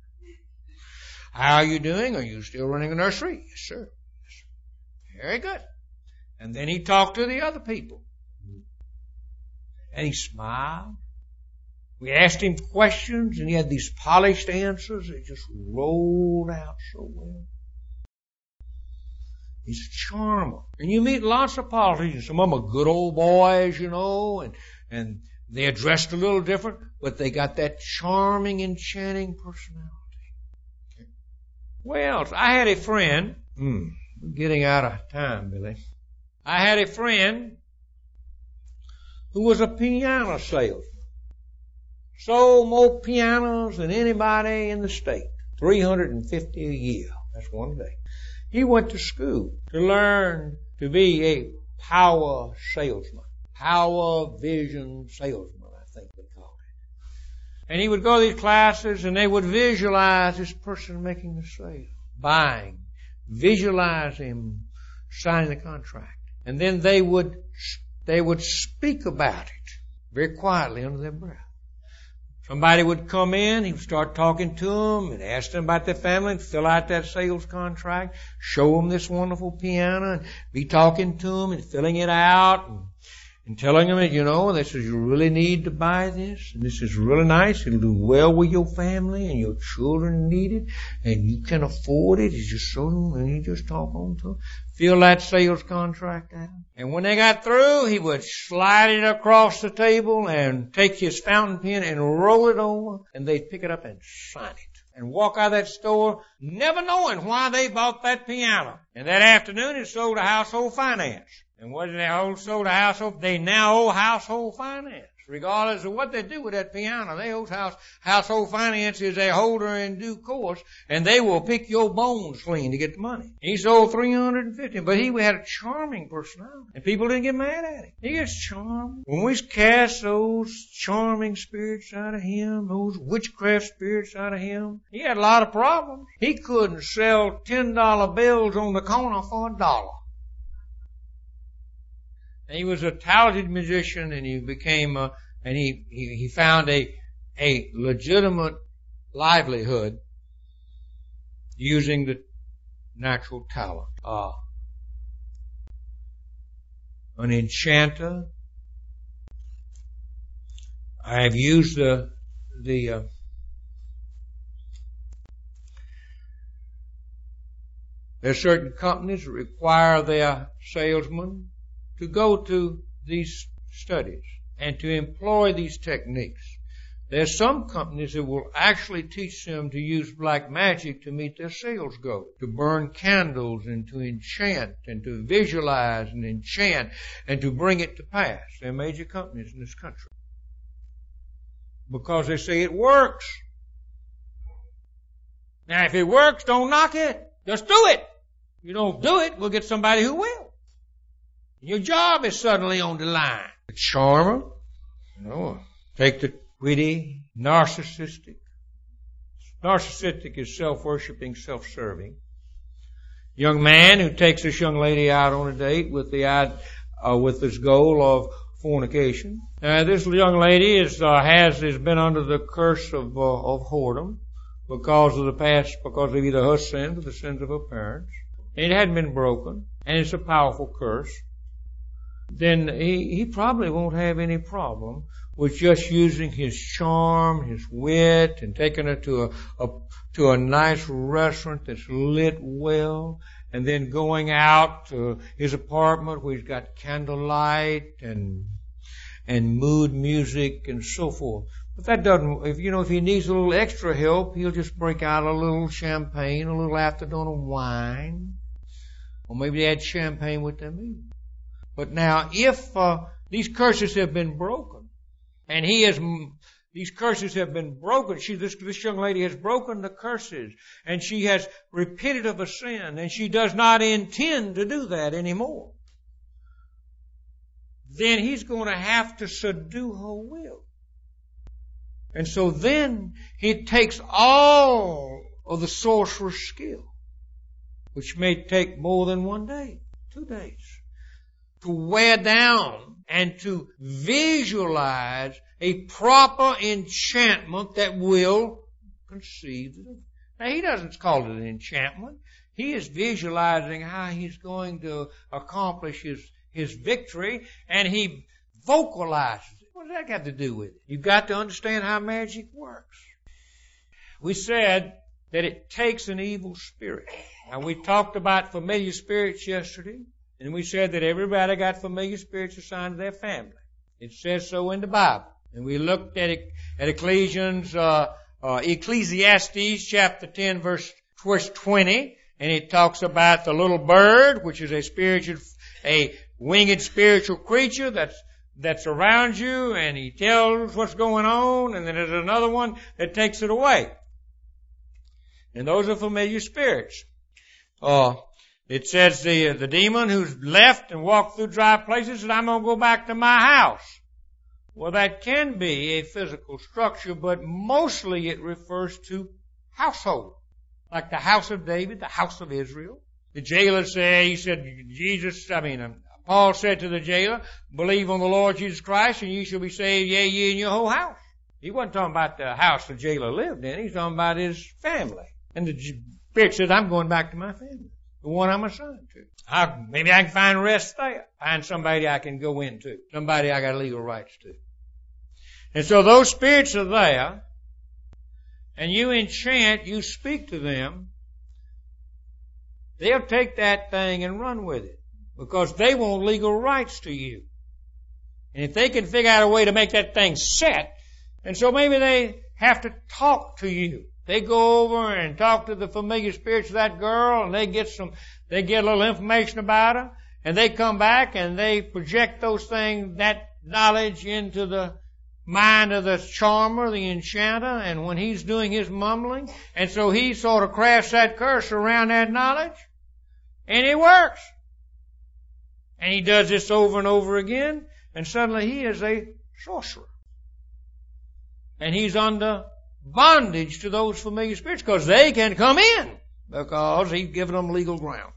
How are you doing? Are you still running a nursery? Yes, sir. Yes, sir. Very good. And then he talked to the other people. And he smiled. We asked him questions, and he had these polished answers that just rolled out so well. He's a charmer. And you meet lots of politicians. Some of them are good old boys, and they're dressed a little different, but they got that charming, enchanting personality. Okay. Well, I had a friend, we're getting out of time, Billy. I had a friend who was a piano salesman. Sold more pianos than anybody in the state. 350 a year. That's one day. He went to school to learn to be a power salesman. Power vision salesman, I think they call it. And he would go to these classes and they would visualize this person making the sale, buying, visualize him signing the contract. And then they would speak about it very quietly under their breath. Somebody would come in, he would start talking to them and ask them about their family and fill out that sales contract, show them this wonderful piano and be talking to them and filling it out and telling them that, this is, you really need to buy this and this is really nice. It'll do well with your family and your children need it and you can afford it. You just show them and you just talk on to them. Fill that sales contract out. And when they got through, he would slide it across the table and take his fountain pen and roll it over, and they'd pick it up and sign it. And walk out of that store never knowing why they bought that piano. And that afternoon it sold to Household Finance. And what did they sold to Household? They now owe Household Finance. Regardless of what they do with that piano, they owe Household Finance is a holder in due course, and they will pick your bones clean to get the money. He sold $350, but he had a charming personality, and people didn't get mad at him. He gets charming. When we cast those charming spirits out of him, those witchcraft spirits out of him, he had a lot of problems. He couldn't sell $10 bills on the corner for $1. And he was a talented musician, and he became and he found a legitimate livelihood using the natural talent. An enchanter. I have used there are certain companies that require their salesmen to go to these studies and to employ these techniques. There's some companies that will actually teach them to use black magic to meet their sales goal, to burn candles and to enchant and to visualize and enchant and to bring it to pass. They're major companies in this country. Because they say it works. Now if it works, don't knock it. Just do it. If you don't do it, we'll get somebody who will. Your job is suddenly on the line. The charmer, take the witty, narcissistic. Narcissistic is self-worshipping, self-serving. Young man who takes this young lady out on a date with this goal of fornication. This young lady has been under the curse of whoredom because of either her sins or the sins of her parents. And it hadn't been broken, and it's a powerful curse. Then he probably won't have any problem with just using his charm, his wit, and taking her to a nice restaurant that's lit well, and then going out to his apartment where he's got candlelight and mood music and so forth. But that doesn't, if he needs a little extra help, he'll just break out a little champagne, a little afternoon of wine, or maybe they had champagne with them eating. But now, if these curses have been broken, and these curses have been broken, this young lady has broken the curses, and she has repented of a sin, and she does not intend to do that anymore, then he's going to have to subdue her will. And so then he takes all of the sorcerer's skill, which may take more than 1 day, 2 days, to wear down and to visualize a proper enchantment that will conceive. Now, he doesn't call it an enchantment. He is visualizing how he's going to accomplish his victory, and he vocalizes it. What does that got to do with it? You've got to understand how magic works. We said that it takes an evil spirit. Now, we talked about familiar spirits yesterday. And we said that everybody got familiar spirits assigned to their family. It says so in the Bible. And we looked at Ecclesiastes chapter 10 verse 20. And it talks about the little bird, which is a winged spiritual creature that's around you. And he tells what's going on. And then there's another one that takes it away. And those are familiar spirits. It says the demon who's left and walked through dry places said, I'm going to go back to my house. Well, that can be a physical structure, but mostly it refers to household. Like the house of David, the house of Israel. The jailer said, Paul said to the jailer, believe on the Lord Jesus Christ and you shall be saved, yea, ye and your whole house. He wasn't talking about the house the jailer lived in. He's talking about his family. And the Spirit says, I'm going back to my family, the one I'm assigned to. Maybe I can find rest there. Find somebody I can go into. Somebody I got legal rights to. And so those spirits are there, and you enchant, you speak to them, they'll take that thing and run with it because they want legal rights to you. And if they can figure out a way to make that thing set, and so maybe they have to talk to you. They go over and talk to the familiar spirits of that girl, and they get a little information about her, and they come back and they project those things, that knowledge into the mind of the charmer, the enchanter, and when he's doing his mumbling, and so he sort of crafts that curse around that knowledge, and it works. And he does this over and over again, and suddenly he is a sorcerer. And he's under bondage to those familiar spirits because they can come in because he's given them legal grounds.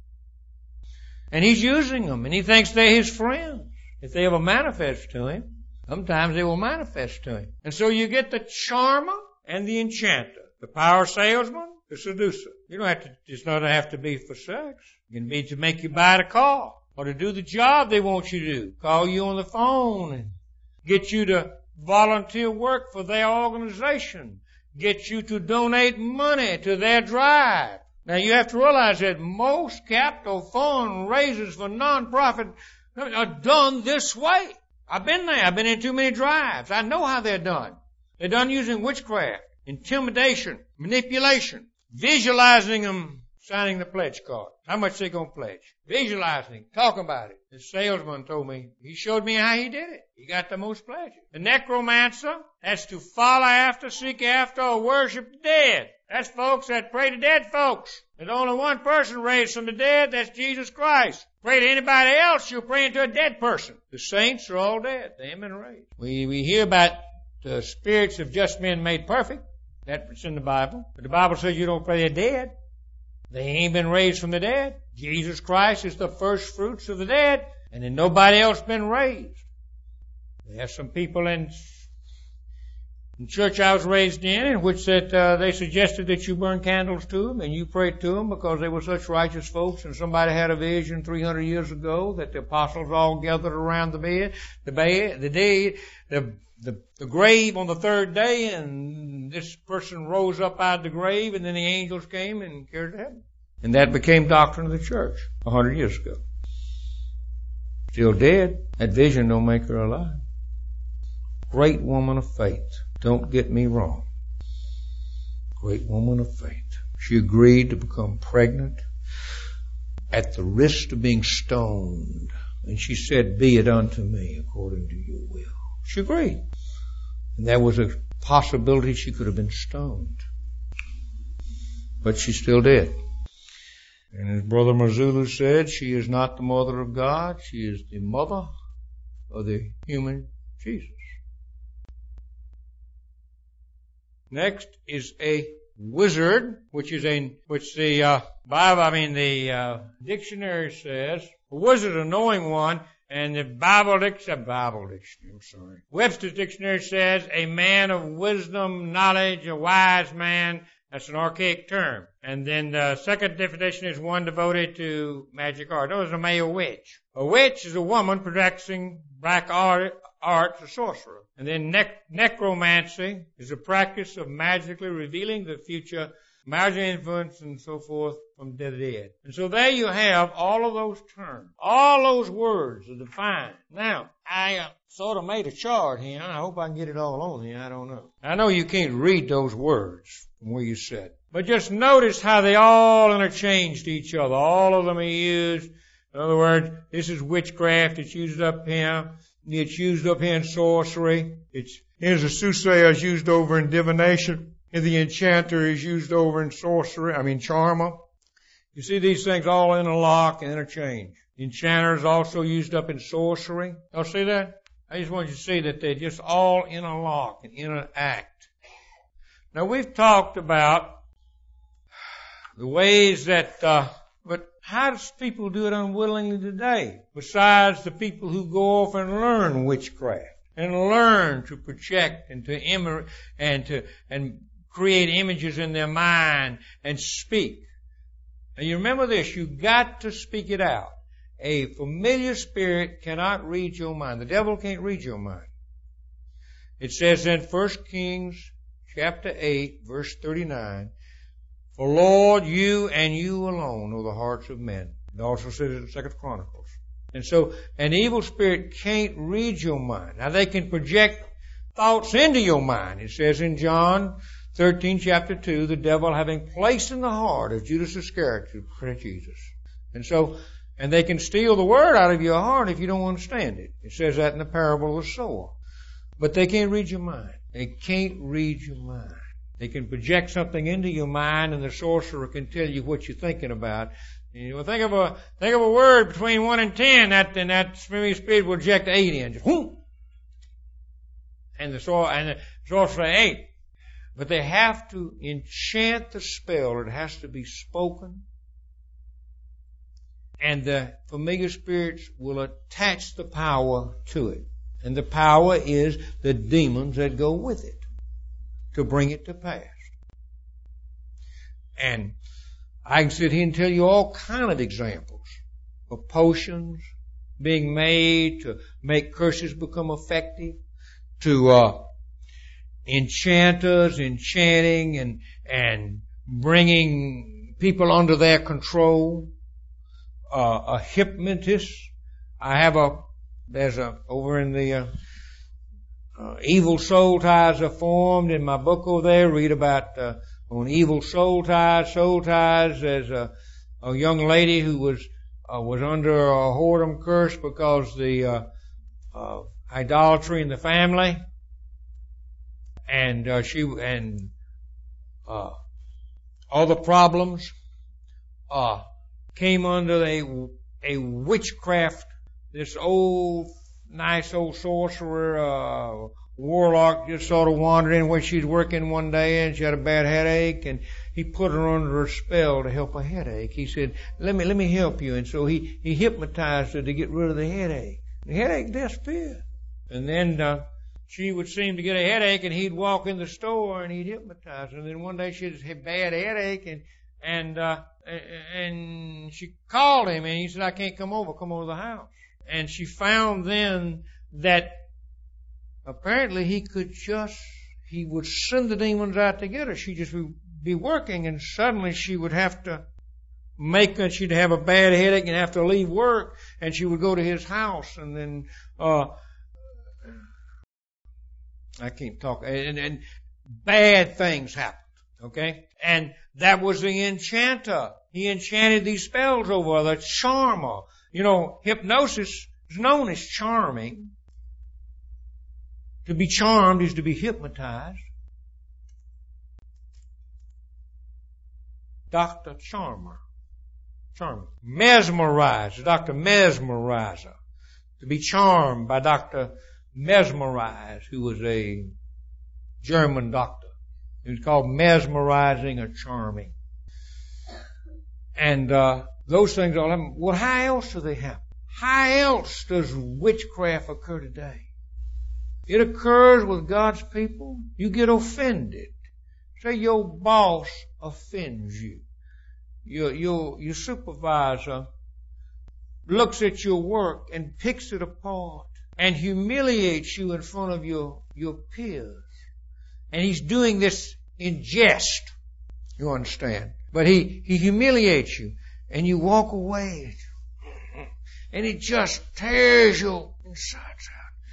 And he's using them, and he thinks they're his friends. If they ever manifest to him, sometimes they will manifest to him. And so you get the charmer and the enchanter, the power salesman, the seducer. You don't have to, it's not have to be for sex. It can be to make you buy the car or to do the job they want you to do. Call you on the phone and get you to volunteer work for their organization. Get you to donate money to their drive. Now you have to realize that most capital fund raises for nonprofit are done this way. I've been there. I've been in too many drives. I know how they're done. They're done using witchcraft, intimidation, manipulation, visualizing them signing the pledge card. How much they gonna pledge? Visualizing, talking about it. The salesman told me, he showed me how he did it. He got the most pledges. The necromancer has to follow after, seek after, or worship the dead. That's folks that pray to dead folks. There's only one person raised from the dead, that's Jesus Christ. Pray to anybody else, you're praying to a dead person. The saints are all dead. They haven't been raised. We hear about the spirits of just men made perfect. That's in the Bible. But the Bible says you don't pray to the dead. They ain't been raised from the dead. Jesus Christ is the first fruits of the dead, and then nobody else been raised. There's some people in church I was raised in which that they suggested that you burn candles to them and you prayed to them because they were such righteous folks, and somebody had a vision 300 years ago that the apostles all gathered around the grave on the third day, and this person rose up out of the grave, and then the angels came and carried to heaven. And that became doctrine of the church 100 years ago. Still dead. That vision don't make her alive. Great woman of faith. Don't get me wrong. Great woman of faith. She agreed to become pregnant at the risk of being stoned. And she said, be it unto me according to your will. She agreed. And there was a possibility she could have been stoned. But she's still dead. And as Brother Marzullo said, she is not the mother of God. She is the mother of the human Jesus. Next is a wizard, which the dictionary says, a wizard, a knowing one, and the Webster's dictionary says a man of wisdom, knowledge, a wise man. That's an archaic term. And then the second definition is one devoted to magic art. That was a male witch. A witch is a woman practicing black arts or sorcerer. And then necromancy is a practice of magically revealing the future, magic influence and so forth from the dead. And so there you have all of those terms. All those words are defined. Now, I sort of made a chart here. I hope I can get it all on here. I don't know. I know you can't read those words from where you sit. But just notice how they all interchanged each other. All of them are used. In other words, this is witchcraft. It's used up here. It's used up here in sorcery. Here's a soothsayer is used over in divination. And the enchanter is used over in charmer. You see these things all interlock and interchange. The enchanter is also used up in sorcery. Y'all see that? I just want you to see that they just all interlock and interact. Now we've talked about the ways that, but How does people do it unwillingly today? Besides the people who go off and learn witchcraft and learn to project and and create images in their mind and speak. And you remember this, you got to speak it out. A familiar spirit cannot read your mind. The devil can't read your mind. It says in 1 Kings chapter 8, verse 39, "For Lord, you and you alone know the hearts of men." It also says it in 2 Chronicles. And so an evil spirit can't read your mind. Now they can project thoughts into your mind. It says in John 13, chapter 2, the devil having placed in the heart of Judas Iscariot to betray Jesus. And they can steal the word out of your heart if you don't understand it. It says that in the parable of the sower. But they can't read your mind. They can't read your mind. They can project something into your mind, and the sorcerer can tell you what you're thinking about. You know, think of a word between 1 and 10, that familiar spirit will project 8 in. Just whoop! And the sorcerer 8. But they have to enchant the spell. It has to be spoken. And the familiar spirits will attach the power to it. And the power is the demons that go with it to bring it to pass. And I can sit here and tell you all kind of examples of potions being made to make curses become effective, to enchanters enchanting and bringing people under their control. A hypnotist. Over in the evil soul ties are formed in my book over there. Read about on evil soul ties. Soul ties. There's a young lady who was under a whoredom curse because the idolatry in the family, and all the problems came under a witchcraft. This nice old sorcerer, warlock just sort of wandered in when she's working one day and she had a bad headache, and he put her under a spell to help a headache. He said, let me help you. And so he hypnotized her to get rid of the headache. The headache disappeared. And then she would seem to get a headache, and he'd walk in the store and he'd hypnotize her. And then one day she had a bad headache, and she called him, and he said, I can't come over to the house. And she found then that apparently he would send the demons out to get her. She'd just be working, and suddenly she would have to she'd have a bad headache and have to leave work, and she would go to his house, and then, I can't talk, and bad things happened. Okay? And that was the enchanter. He enchanted these spells over the charmer. You know, hypnosis is known as charming. To be charmed is to be hypnotized. Dr. Charmer. Mesmerized. Dr. Mesmerizer. To be charmed by Dr. Mesmerize, who was a German doctor. It was called mesmerizing or charming. And those things all happen. Well, how else do they happen? How else does witchcraft occur today? It occurs with God's people. You get offended. Say your boss offends you. Your supervisor looks at your work and picks it apart and humiliates you in front of your peers. And he's doing this in jest. You understand? But he humiliates you, and you walk away, and it just tears your insides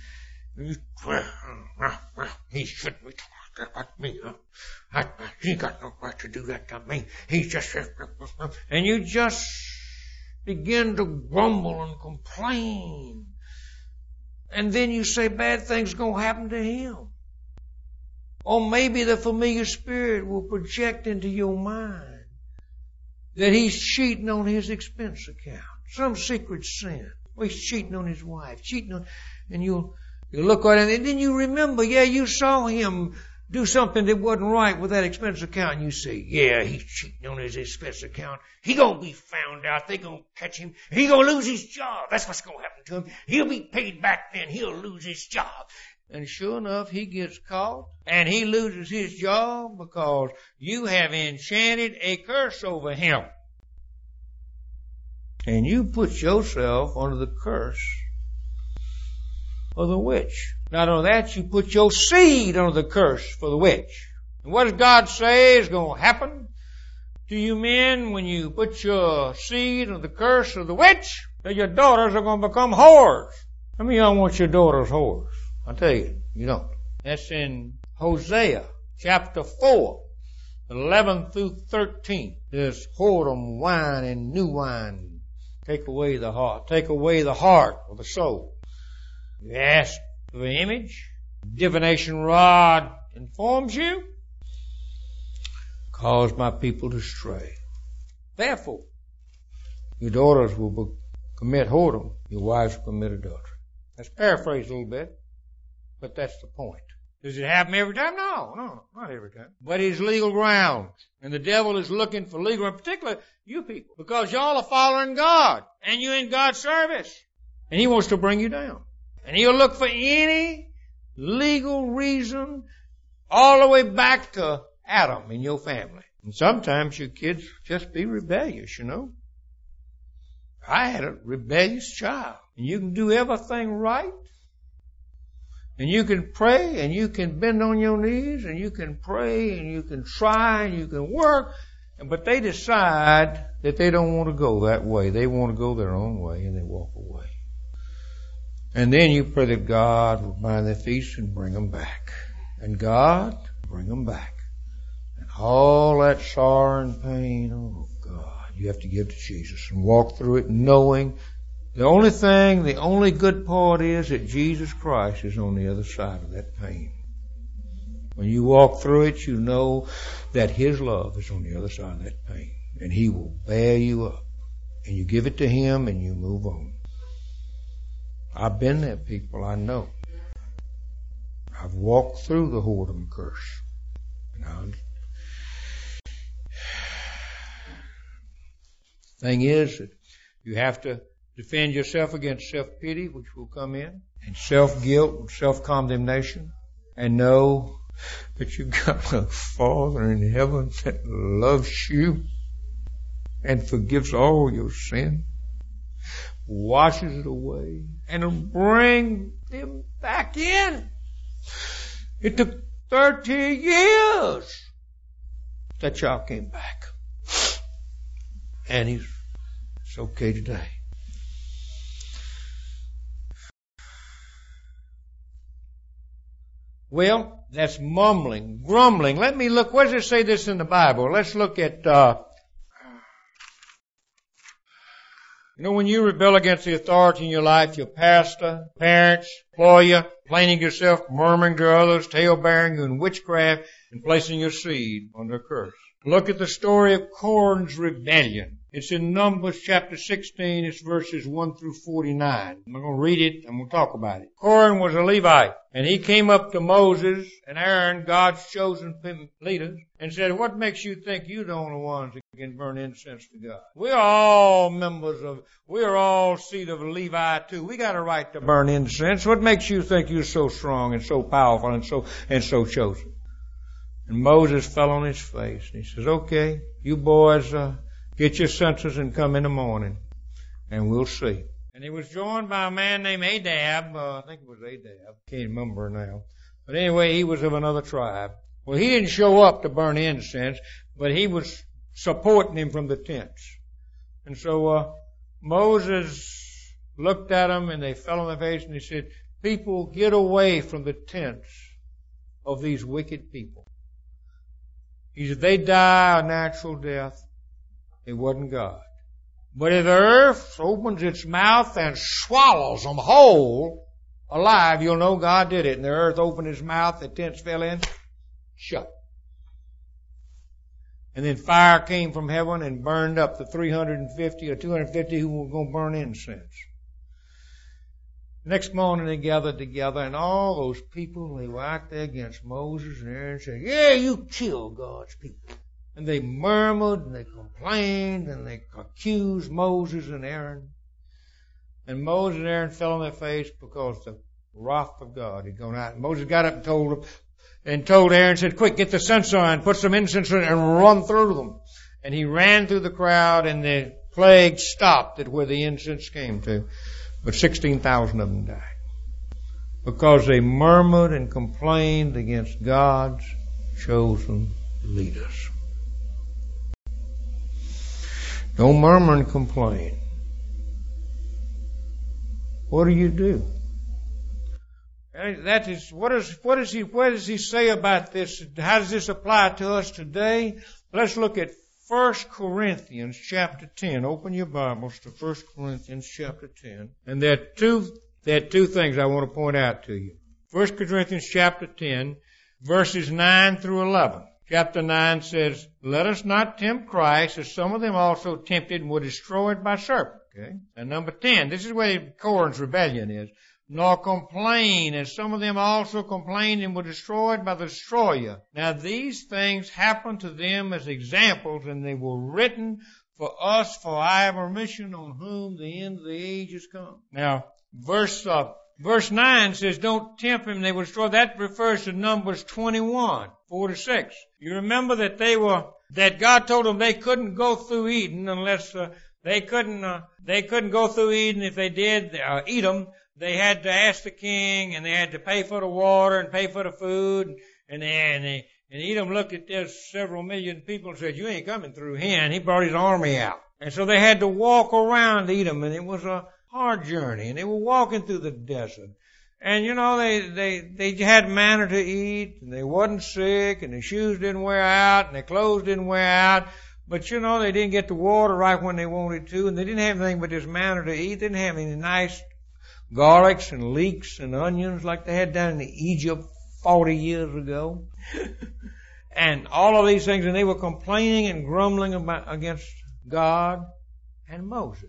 out. He shouldn't be talking about me. He got no right to do that to me. He's just, and you just begin to grumble and complain, and then you say bad things going to happen to him. Or maybe the familiar spirit will project into your mind that he's cheating on his expense account. Some secret sin. Or he's cheating on his wife. And you'll look at it, and then you remember, you saw him do something that wasn't right with that expense account, and you say, yeah, he's cheating on his expense account. He gonna be found out. They gonna catch him. He gonna lose his job. That's what's gonna happen to him. He'll be paid back then. He'll lose his job. And sure enough, he gets caught, and he loses his job because you have enchanted a curse over him. And you put yourself under the curse of the witch. Not only that, you put your seed under the curse for the witch. And what does God say is going to happen to you men when you put your seed under the curse of the witch? That your daughters are going to become whores. How many of y'all want your daughters whores? I'll tell you, you don't. That's in Hosea chapter 4, 11 through 13. There's whoredom, wine, and new wine. Take away the heart. Take away the heart of the soul. You ask for the image. Divination rod informs you. Cause my people to stray. Therefore, your daughters will commit whoredom. Your wives will commit adultery. That's paraphrased a little bit, but that's the point. Does it happen every time? No, not every time. But it's legal grounds. And the devil is looking for legal, in particular you people, because y'all are following God, and you're in God's service. And he wants to bring you down. And he'll look for any legal reason all the way back to Adam in your family. And sometimes your kids just be rebellious, you know. I had a rebellious child. And you can do everything right. And you can pray, and you can bend on your knees, and you can pray, and you can try, and you can work. But they decide that they don't want to go that way. They want to go their own way, and they walk away. And then you pray that God will bind their feet and bring them back. And God, bring them back. And all that sorrow and pain, oh God, you have to give to Jesus and walk through it knowing the only good part is that Jesus Christ is on the other side of that pain. When you walk through it, you know that His love is on the other side of that pain. And He will bear you up. And you give it to Him and you move on. I've been there, people, I know. I've walked through the whoredom curse. Thing is that you have to defend yourself against self-pity, which will come in, and self-guilt, self-condemnation, and know that you've got a Father in heaven that loves you and forgives all your sin, washes it away, and will bring them back in. It took 30 years that child came back. And it's okay today. Well, that's mumbling, grumbling. Let me look. Where does it say this in the Bible? Let's look at, when you rebel against the authority in your life, your pastor, parents, employer, complaining yourself, murmuring to others, tale-bearing you in witchcraft, and placing your seed under a curse. Look at the story of Korah's rebellion. It's in Numbers chapter 16. It's verses 1 through 49. I'm going to read it. I'm going to talk about it. Korah was a Levite, and he came up to Moses and Aaron, God's chosen leaders, and said, "What makes you think you're the only ones that can burn incense to God? We're all we're all seed of Levi too. We got a right to burn incense. What makes you think you're so strong and so powerful and so chosen?" And Moses fell on his face. And he says, "Okay, you boys, get your censers and come in the morning, and we'll see." And he was joined by a man named Adab. I think it was Adab. Can't remember now. But anyway, he was of another tribe. Well, he didn't show up to burn incense, but he was supporting him from the tents. And so Moses looked at them, and they fell on their face, and he said, "People, get away from the tents of these wicked people." He said, "They die a natural death. It wasn't God. But if the earth opens its mouth and swallows them whole alive, you'll know God did it." And the earth opened its mouth, the tents fell in, shut. And then fire came from heaven and burned up the 350 or 250 who were going to burn incense. Next morning they gathered together, and all those people, they were out there against Moses and Aaron, said, yeah, you killed God's people. And they murmured and they complained and they accused Moses and Aaron. And Moses and Aaron fell on their face because the wrath of God had gone out. And Moses got up and told Aaron, said, quick, get the censer, put some incense in it, and run through them. And he ran through the crowd, and the plague stopped at where the incense came to. But 16,000 of them died. Because they murmured and complained against God's chosen leaders. Don't murmur and complain. What do? That is, what does he say about this? How does this apply to us today? Let's look at 1 Corinthians chapter 10. Open your Bibles to 1 Corinthians chapter 10. And there are two things I want to point out to you. 1 Corinthians chapter 10, verses 9 through 11. Chapter 9 says, let us not tempt Christ, as some of them also tempted and were destroyed by serpents. Okay? And number 10, this is where Korah's rebellion is. Nor complain, as some of them also complained and were destroyed by the destroyer. Now these things happened to them as examples, and they were written for us for our remission, on whom the end of the age is come. Now, verse 9 says, don't tempt them, they were destroyed. That refers to Numbers 21, 4-6. You remember that God told them they couldn't go through Eden unless, they couldn't go through Eden. If they did, Edom, they had to ask the king, and they had to pay for the water and pay for the food. And Edom looked at this several million people and said, you ain't coming through here. And he brought his army out. And so they had to walk around Edom, and it was a hard journey. And they were walking through the desert. And they had manna to eat, and they wasn't sick, and their shoes didn't wear out, and their clothes didn't wear out. But they didn't get the water right when they wanted to, and they didn't have anything but this manna to eat. They didn't have any nice garlics and leeks and onions like they had down in Egypt 40 years ago. And all of these things, and they were complaining and grumbling against God and Moses.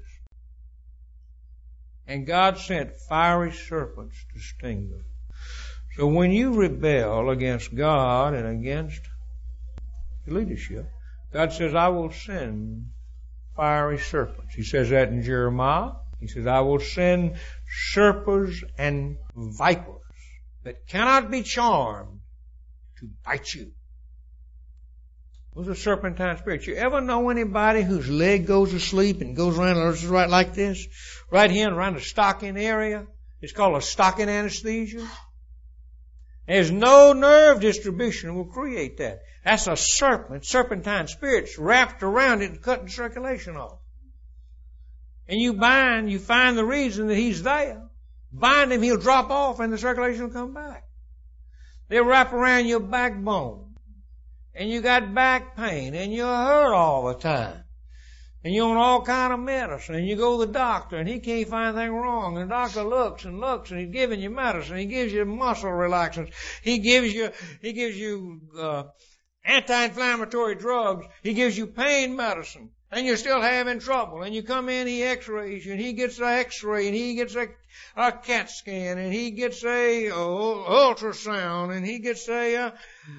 And God sent fiery serpents to sting them. So when you rebel against God and against the leadership, God says, I will send fiery serpents. He says that in Jeremiah. He says, I will send serpents and vipers that cannot be charmed to bite you. Those are serpentine spirits. You ever know anybody whose leg goes to sleep and goes around right like this? Right here around the stocking area. It's called a stocking anesthesia. There's no nerve distribution that will create that. That's a serpent, serpentine spirits wrapped around it and cutting circulation off. And you find the reason that he's there. Bind him, he'll drop off and the circulation will come back. They'll wrap around your backbone. And you got back pain and you're hurt all the time. And you're on all kind of medicine, and you go to the doctor, and he can't find anything wrong. And the doctor looks, and he's giving you medicine. He gives you muscle relaxants. He gives you anti-inflammatory drugs. He gives you pain medicine. And you're still having trouble. And you come in, he x-rays you, and he gets an x-ray, and he gets a CAT scan, and he gets a ultrasound, and he gets a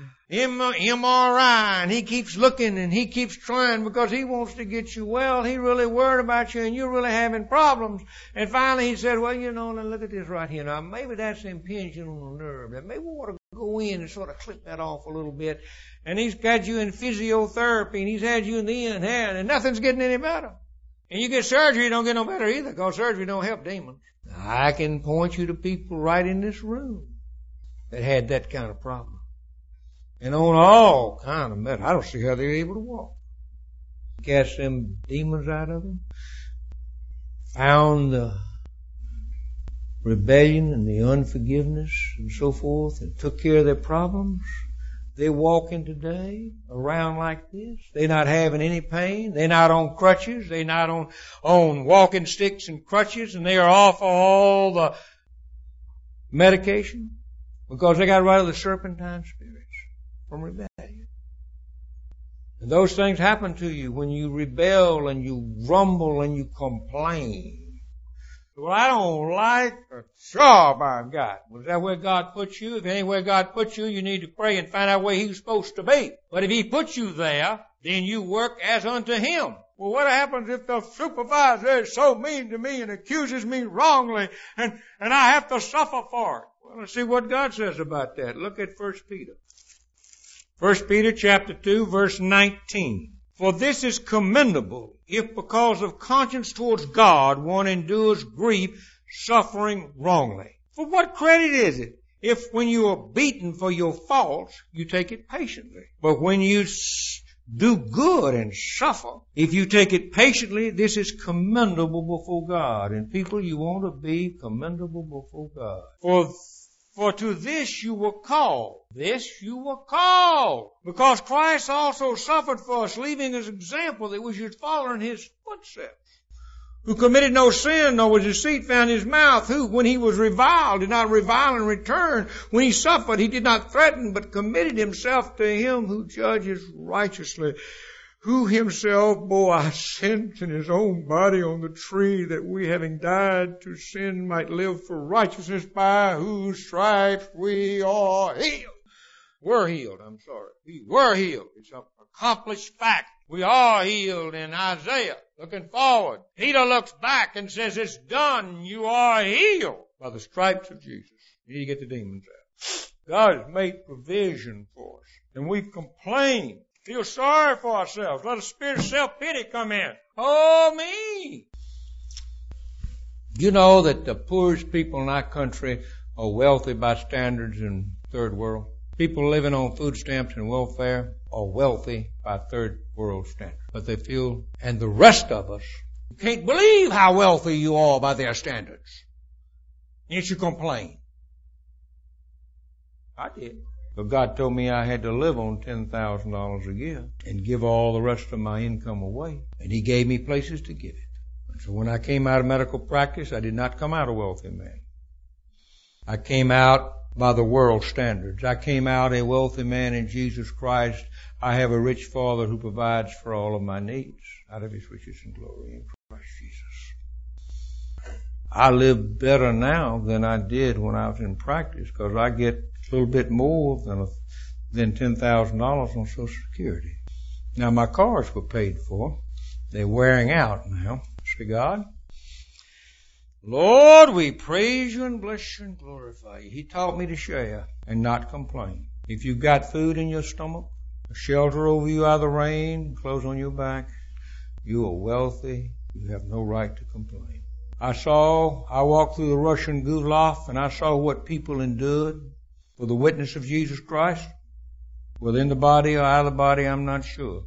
MRI, and he keeps looking and he keeps trying because he wants to get you well. He really worried about you and you're really having problems. And finally he said, well, now look at this right here. Now maybe that's impinging on the nerve. Now maybe we ought to go in and sort of clip that off a little bit. And he's got you in physiotherapy and he's had you in the in hand and nothing's getting any better. And you get surgery, it don't get no better either because surgery don't help demons. I can point you to people right in this room that had that kind of problem. And on all kind of medicine. I don't see how they're able to walk. Cast them demons out of them. Found the rebellion and the unforgiveness and so forth and took care of their problems. They're walking today around like this. They're not having any pain. They're not on crutches. They're not on walking sticks and crutches, and they are off all the medication because they got rid of the serpentine spirits from rebellion. And those things happen to you when you rebel and you grumble and you complain. Well, I don't like a job I've got. Was that where God put you? If anywhere God put you, you need to pray and find out where He's supposed to be. But if He put you there, then you work as unto Him. Well, what happens if the supervisor is so mean to me and accuses me wrongly and I have to suffer for it? Well, let's see what God says about that. Look at 1 Peter. 1 Peter chapter 2, verse 19. For this is commendable, if because of conscience towards God one endures grief, suffering wrongly. For what credit is it if when you are beaten for your faults, you take it patiently? But when you do good and suffer, if you take it patiently, this is commendable before God. And people, you want to be commendable before God. For to this you were called. This you were called. Because Christ also suffered for us, leaving us example that we should follow in His footsteps. Who committed no sin, nor was deceit found in His mouth. Who, when He was reviled, did not revile in return. When He suffered, He did not threaten, but committed Himself to Him who judges righteously. Who Himself bore our sins in His own body on the tree, that we, having died to sin, might live for righteousness, by whose stripes we are healed. We're healed, We were healed. It's an accomplished fact. We are healed in Isaiah. Looking forward. Peter looks back and says, it's done. You are healed by the stripes of Jesus. You need to get the demons out. God has made provision for us. And we've complained. Feel sorry for ourselves. Let a spirit of self-pity come in. Oh, me! You know that the poorest people in our country are wealthy by standards in third world. People living on food stamps and welfare are wealthy by third world standards. But they feel, and the rest of us, you can't believe how wealthy you are by their standards. Yet you complain. I did. But God told me I had to live on $10,000 a year and give all the rest of my income away. And He gave me places to give it. And so when I came out of medical practice, I did not come out a wealthy man. I came out by the world standards. I came out a wealthy man in Jesus Christ. I have a rich Father who provides for all of my needs out of His riches and glory in Christ Jesus. I live better now than I did when I was in practice, because I get a little bit more than $10,000 on Social Security. Now my cars were paid for. They're wearing out now. Say, God, Lord, we praise You and bless You and glorify You. He taught me to share and not complain. If you've got food in your stomach, a shelter over you out of the rain, clothes on your back, you are wealthy. You have no right to complain. I walked through the Russian Gulag, and I saw what people endured for the witness of Jesus Christ. Whether in the body or out of the body, I'm not sure.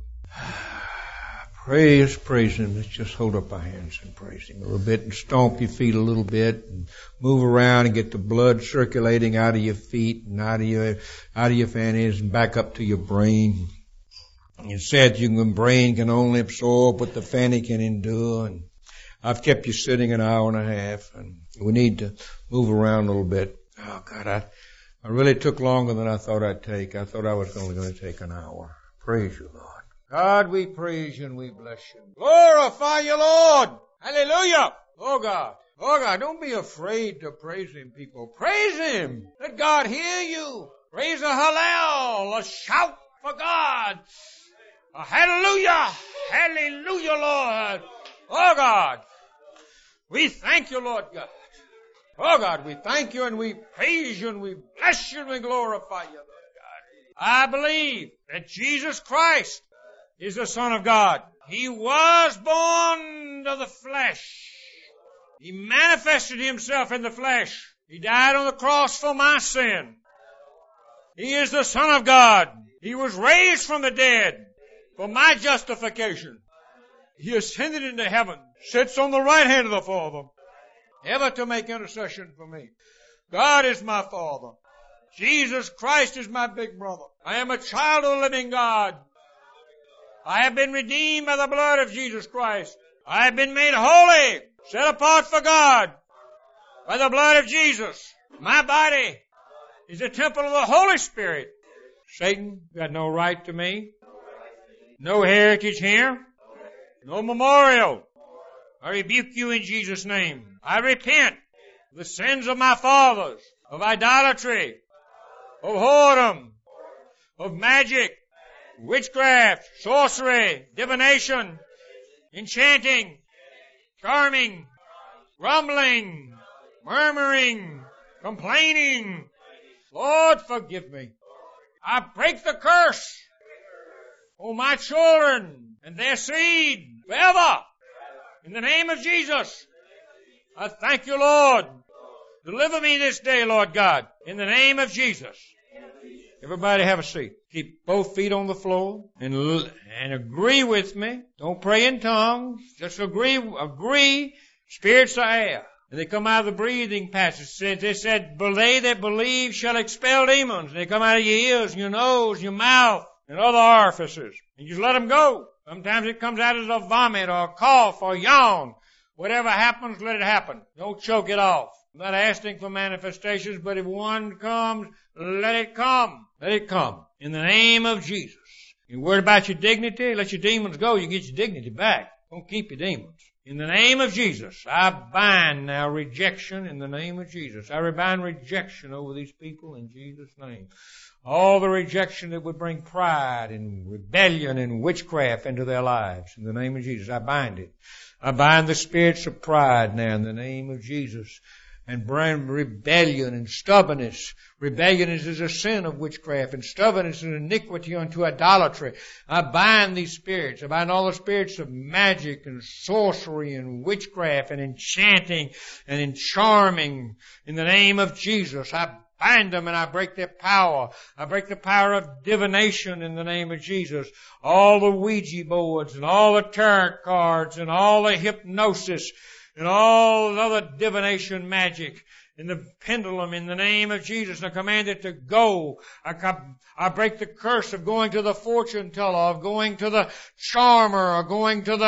Praise Him. Let's just hold up our hands and praise Him a little bit and stomp your feet a little bit and move around and get the blood circulating out of your feet and out of your fannies and back up to your brain. You said your brain can only absorb what the fanny can endure, and I've kept you sitting an hour and a half, and we need to move around a little bit. Oh God, I really took longer than I thought I'd take. I thought I was only going to take an hour. Praise You, Lord. God, we praise You and we bless You. Glorify You, Lord. Hallelujah. Oh God, don't be afraid to praise Him, people. Praise Him. Let God hear you. Raise a hallel, a shout for God. A hallelujah. Hallelujah, Lord. Oh God, we thank You, Lord God. Oh God, we thank You and we praise You and we bless You and we glorify You, Lord God. I believe that Jesus Christ is the Son of God. He was born of the flesh. He manifested Himself in the flesh. He died on the cross for my sin. He is the Son of God. He was raised from the dead for my justification. He ascended into heaven, sits on the right hand of the Father, ever to make intercession for me. God is my Father. Jesus Christ is my big brother. I am a child of the living God. I have been redeemed by the blood of Jesus Christ. I have been made holy, set apart for God by the blood of Jesus. My body is the temple of the Holy Spirit. Satan got no right to me. No heritage here. No memorial. I rebuke you in Jesus' name. I repent of the sins of my fathers, of idolatry, of whoredom, of magic, witchcraft, sorcery, divination, enchanting, charming, grumbling, murmuring, complaining. Lord, forgive me. I break the curse on my children and their seed forever. In the name of Jesus, I thank you, Lord. Deliver me this day, Lord God, in the name of Jesus. Everybody have a seat. Keep both feet on the floor and agree with me. Don't pray in tongues. Just agree. Spirits are air. And they come out of the breathing passage. They said, they that believe shall expel demons. And they come out of your ears, your nose, your mouth, and other orifices. And you just let them go. Sometimes it comes out as a vomit or a cough or a yawn. Whatever happens, let it happen. Don't choke it off. I'm not asking for manifestations, but if one comes, let it come. Let it come. In the name of Jesus. You're worried about your dignity? Let your demons go. You get your dignity back. Don't keep your demons. In the name of Jesus, I bind now rejection in the name of Jesus. I bind rejection over these people in Jesus' name. All the rejection that would bring pride and rebellion and witchcraft into their lives. In the name of Jesus, I bind it. I bind the spirits of pride now in the name of Jesus. And bring rebellion and stubbornness. Rebellion is a sin of witchcraft, and stubbornness is iniquity unto idolatry. I bind these spirits. I bind all the spirits of magic and sorcery and witchcraft and enchanting and in charming. In the name of Jesus, I bind them and I break their power. I break the power of divination in the name of Jesus. All the Ouija boards and all the tarot cards and all the hypnosis and all the other divination magic and the pendulum in the name of Jesus. I command it to go. I break the curse of going to the fortune teller, of going to the charmer, or going to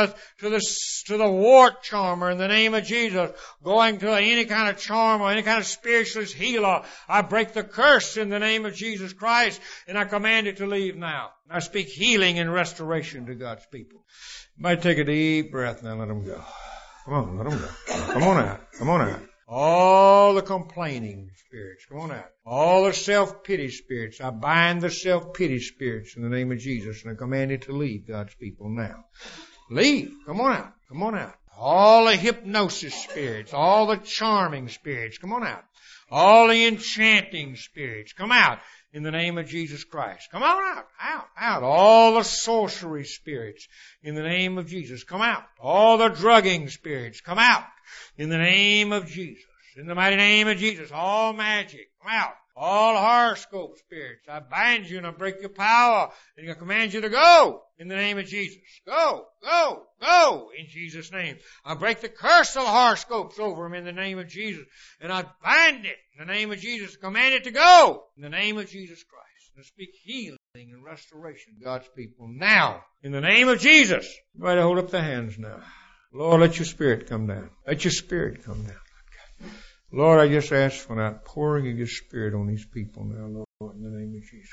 the wart charmer in the name of Jesus. Going to any kind of charmer, any kind of spiritualist healer. I break the curse in the name of Jesus Christ, and I command it to leave now. I speak healing and restoration to God's people. You might take a deep breath now, let them go. Come on, let them go. Come on out. Come on out. All the complaining spirits, come on out. All the self-pity spirits, I bind the self-pity spirits in the name of Jesus, and I command it to leave God's people now. Leave. Come on out. Come on out. All the hypnosis spirits, all the charming spirits, come on out. All the enchanting spirits, come out. In the name of Jesus Christ. Come on out, out. All the sorcery spirits, in the name of Jesus, come out. All the drugging spirits, come out. In the name of Jesus. In the mighty name of Jesus. All magic, come out. All horoscope spirits, I bind you and I break your power. And I command you to go. In the name of Jesus. Go, go, go. In Jesus' name. I break the curse of horoscopes over them in the name of Jesus. And I bind it in the name of Jesus. Command it to go. In the name of Jesus Christ. And I speak healing and restoration to God's people now. In the name of Jesus. Everybody hold up their hands now. Lord, let your spirit come down. Let your spirit come down. Lord, I just ask for an outpouring of your spirit on these people now, Lord, in the name of Jesus.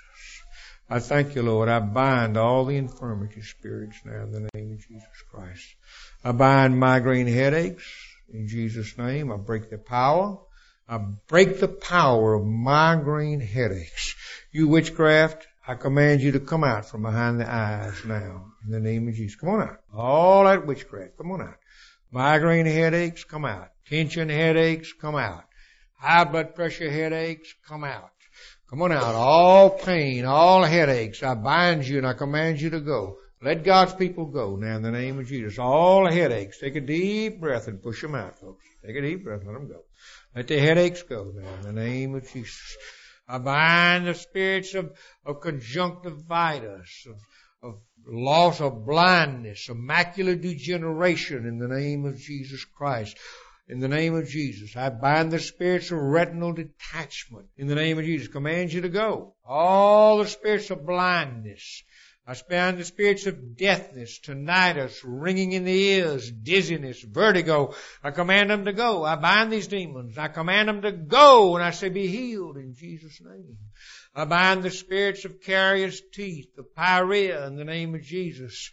I thank you, Lord. I bind all the infirmity spirits now in the name of Jesus Christ. I bind migraine headaches in Jesus' name. I break the power. I break the power of migraine headaches. You witchcraft, I command you to come out from behind the eyes now in the name of Jesus. Come on out. All that witchcraft, come on out. Migraine headaches, come out. Tension headaches, come out. High blood pressure headaches, come out. Come on out. All pain, all headaches, I bind you and I command you to go. Let God's people go now in the name of Jesus. All headaches, take a deep breath and push them out, folks. Take a deep breath, let them go. Let the headaches go now in the name of Jesus. I bind the spirits of conjunctivitis, of loss of blindness, of macular degeneration in the name of Jesus Christ. In the name of Jesus, I bind the spirits of retinal detachment. In the name of Jesus, command you to go. All the spirits of blindness. I bind the spirits of deafness, tinnitus, ringing in the ears, dizziness, vertigo. I command them to go. I bind these demons. I command them to go, and I say, be healed in Jesus' name. I bind the spirits of carious teeth, of pyorrhea in the name of Jesus.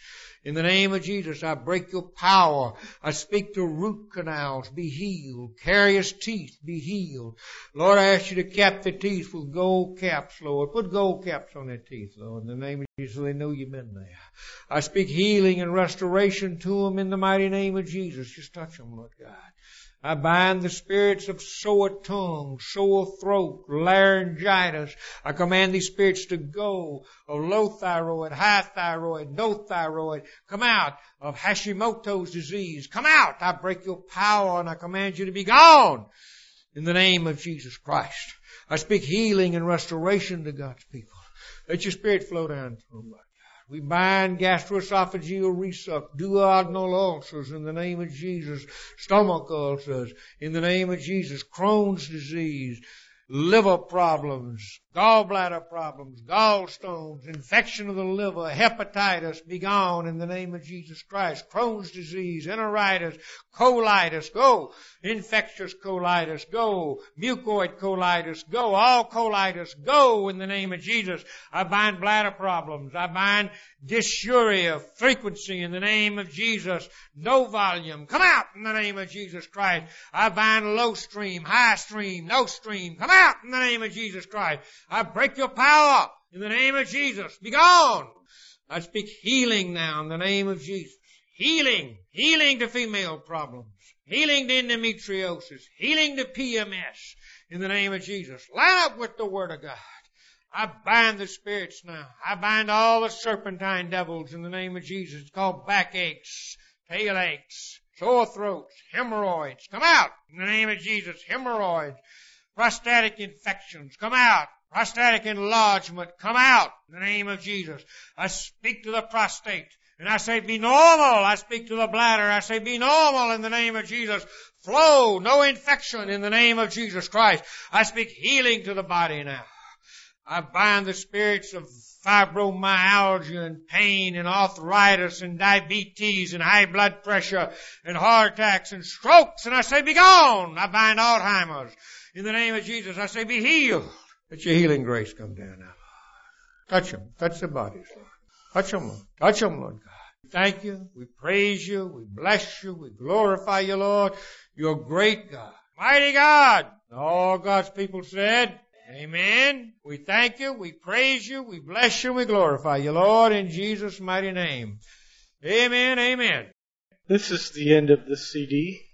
In the name of Jesus, I break your power. I speak to root canals, be healed. Carious teeth, be healed. Lord, I ask you to cap the teeth with gold caps, Lord. Put gold caps on their teeth, Lord, in the name of Jesus, so they know you've been there. I speak healing and restoration to them in the mighty name of Jesus. Just touch them, Lord God. I bind the spirits of sore tongue, sore throat, laryngitis. I command these spirits to go, of low thyroid, high thyroid, no thyroid. Come out of Hashimoto's disease. Come out. I break your power and I command you to be gone in the name of Jesus Christ. I speak healing and restoration to God's people. Let your spirit flow down through them, Lord. We bind gastroesophageal reflux, duodenal ulcers in the name of Jesus, stomach ulcers in the name of Jesus, Crohn's disease, liver problems, gallbladder problems, gallstones, infection of the liver, hepatitis, be gone in the name of Jesus Christ. Crohn's disease, enteritis, colitis, go. Infectious colitis, go. Mucoid colitis, go. All colitis, go in the name of Jesus. I bind bladder problems. I bind dysuria, frequency in the name of Jesus. No volume, come out in the name of Jesus Christ. I bind low stream, high stream, no stream, come out in the name of Jesus Christ. I break your power in the name of Jesus. Be gone. I speak healing now in the name of Jesus. Healing. Healing to female problems. Healing to endometriosis. Healing to PMS in the name of Jesus. Line up with the Word of God. I bind the spirits now. I bind all the serpentine devils in the name of Jesus. It's called backaches, tail aches, sore throats, hemorrhoids. Come out in the name of Jesus. Hemorrhoids. Prostatic infections, come out. Prostatic enlargement, come out in the name of Jesus. I speak to the prostate and I say be normal. I speak to the bladder. I say be normal in the name of Jesus. Flow, no infection in the name of Jesus Christ. I speak healing to the body now. I bind the spirits of fibromyalgia and pain and arthritis and diabetes and high blood pressure and heart attacks and strokes. And I say be gone. I bind Alzheimer's. In the name of Jesus, I say be healed. Let your healing grace come down now. Touch them. Touch their bodies, Lord. Touch them, Lord. Touch them, Lord God. Thank you. We praise you. We bless you. We glorify you, Lord. You're great God. Mighty God. All God's people said, amen. We thank you. We praise you. We bless you. We glorify you, Lord, in Jesus' mighty name. Amen. Amen. This is the end of the CD.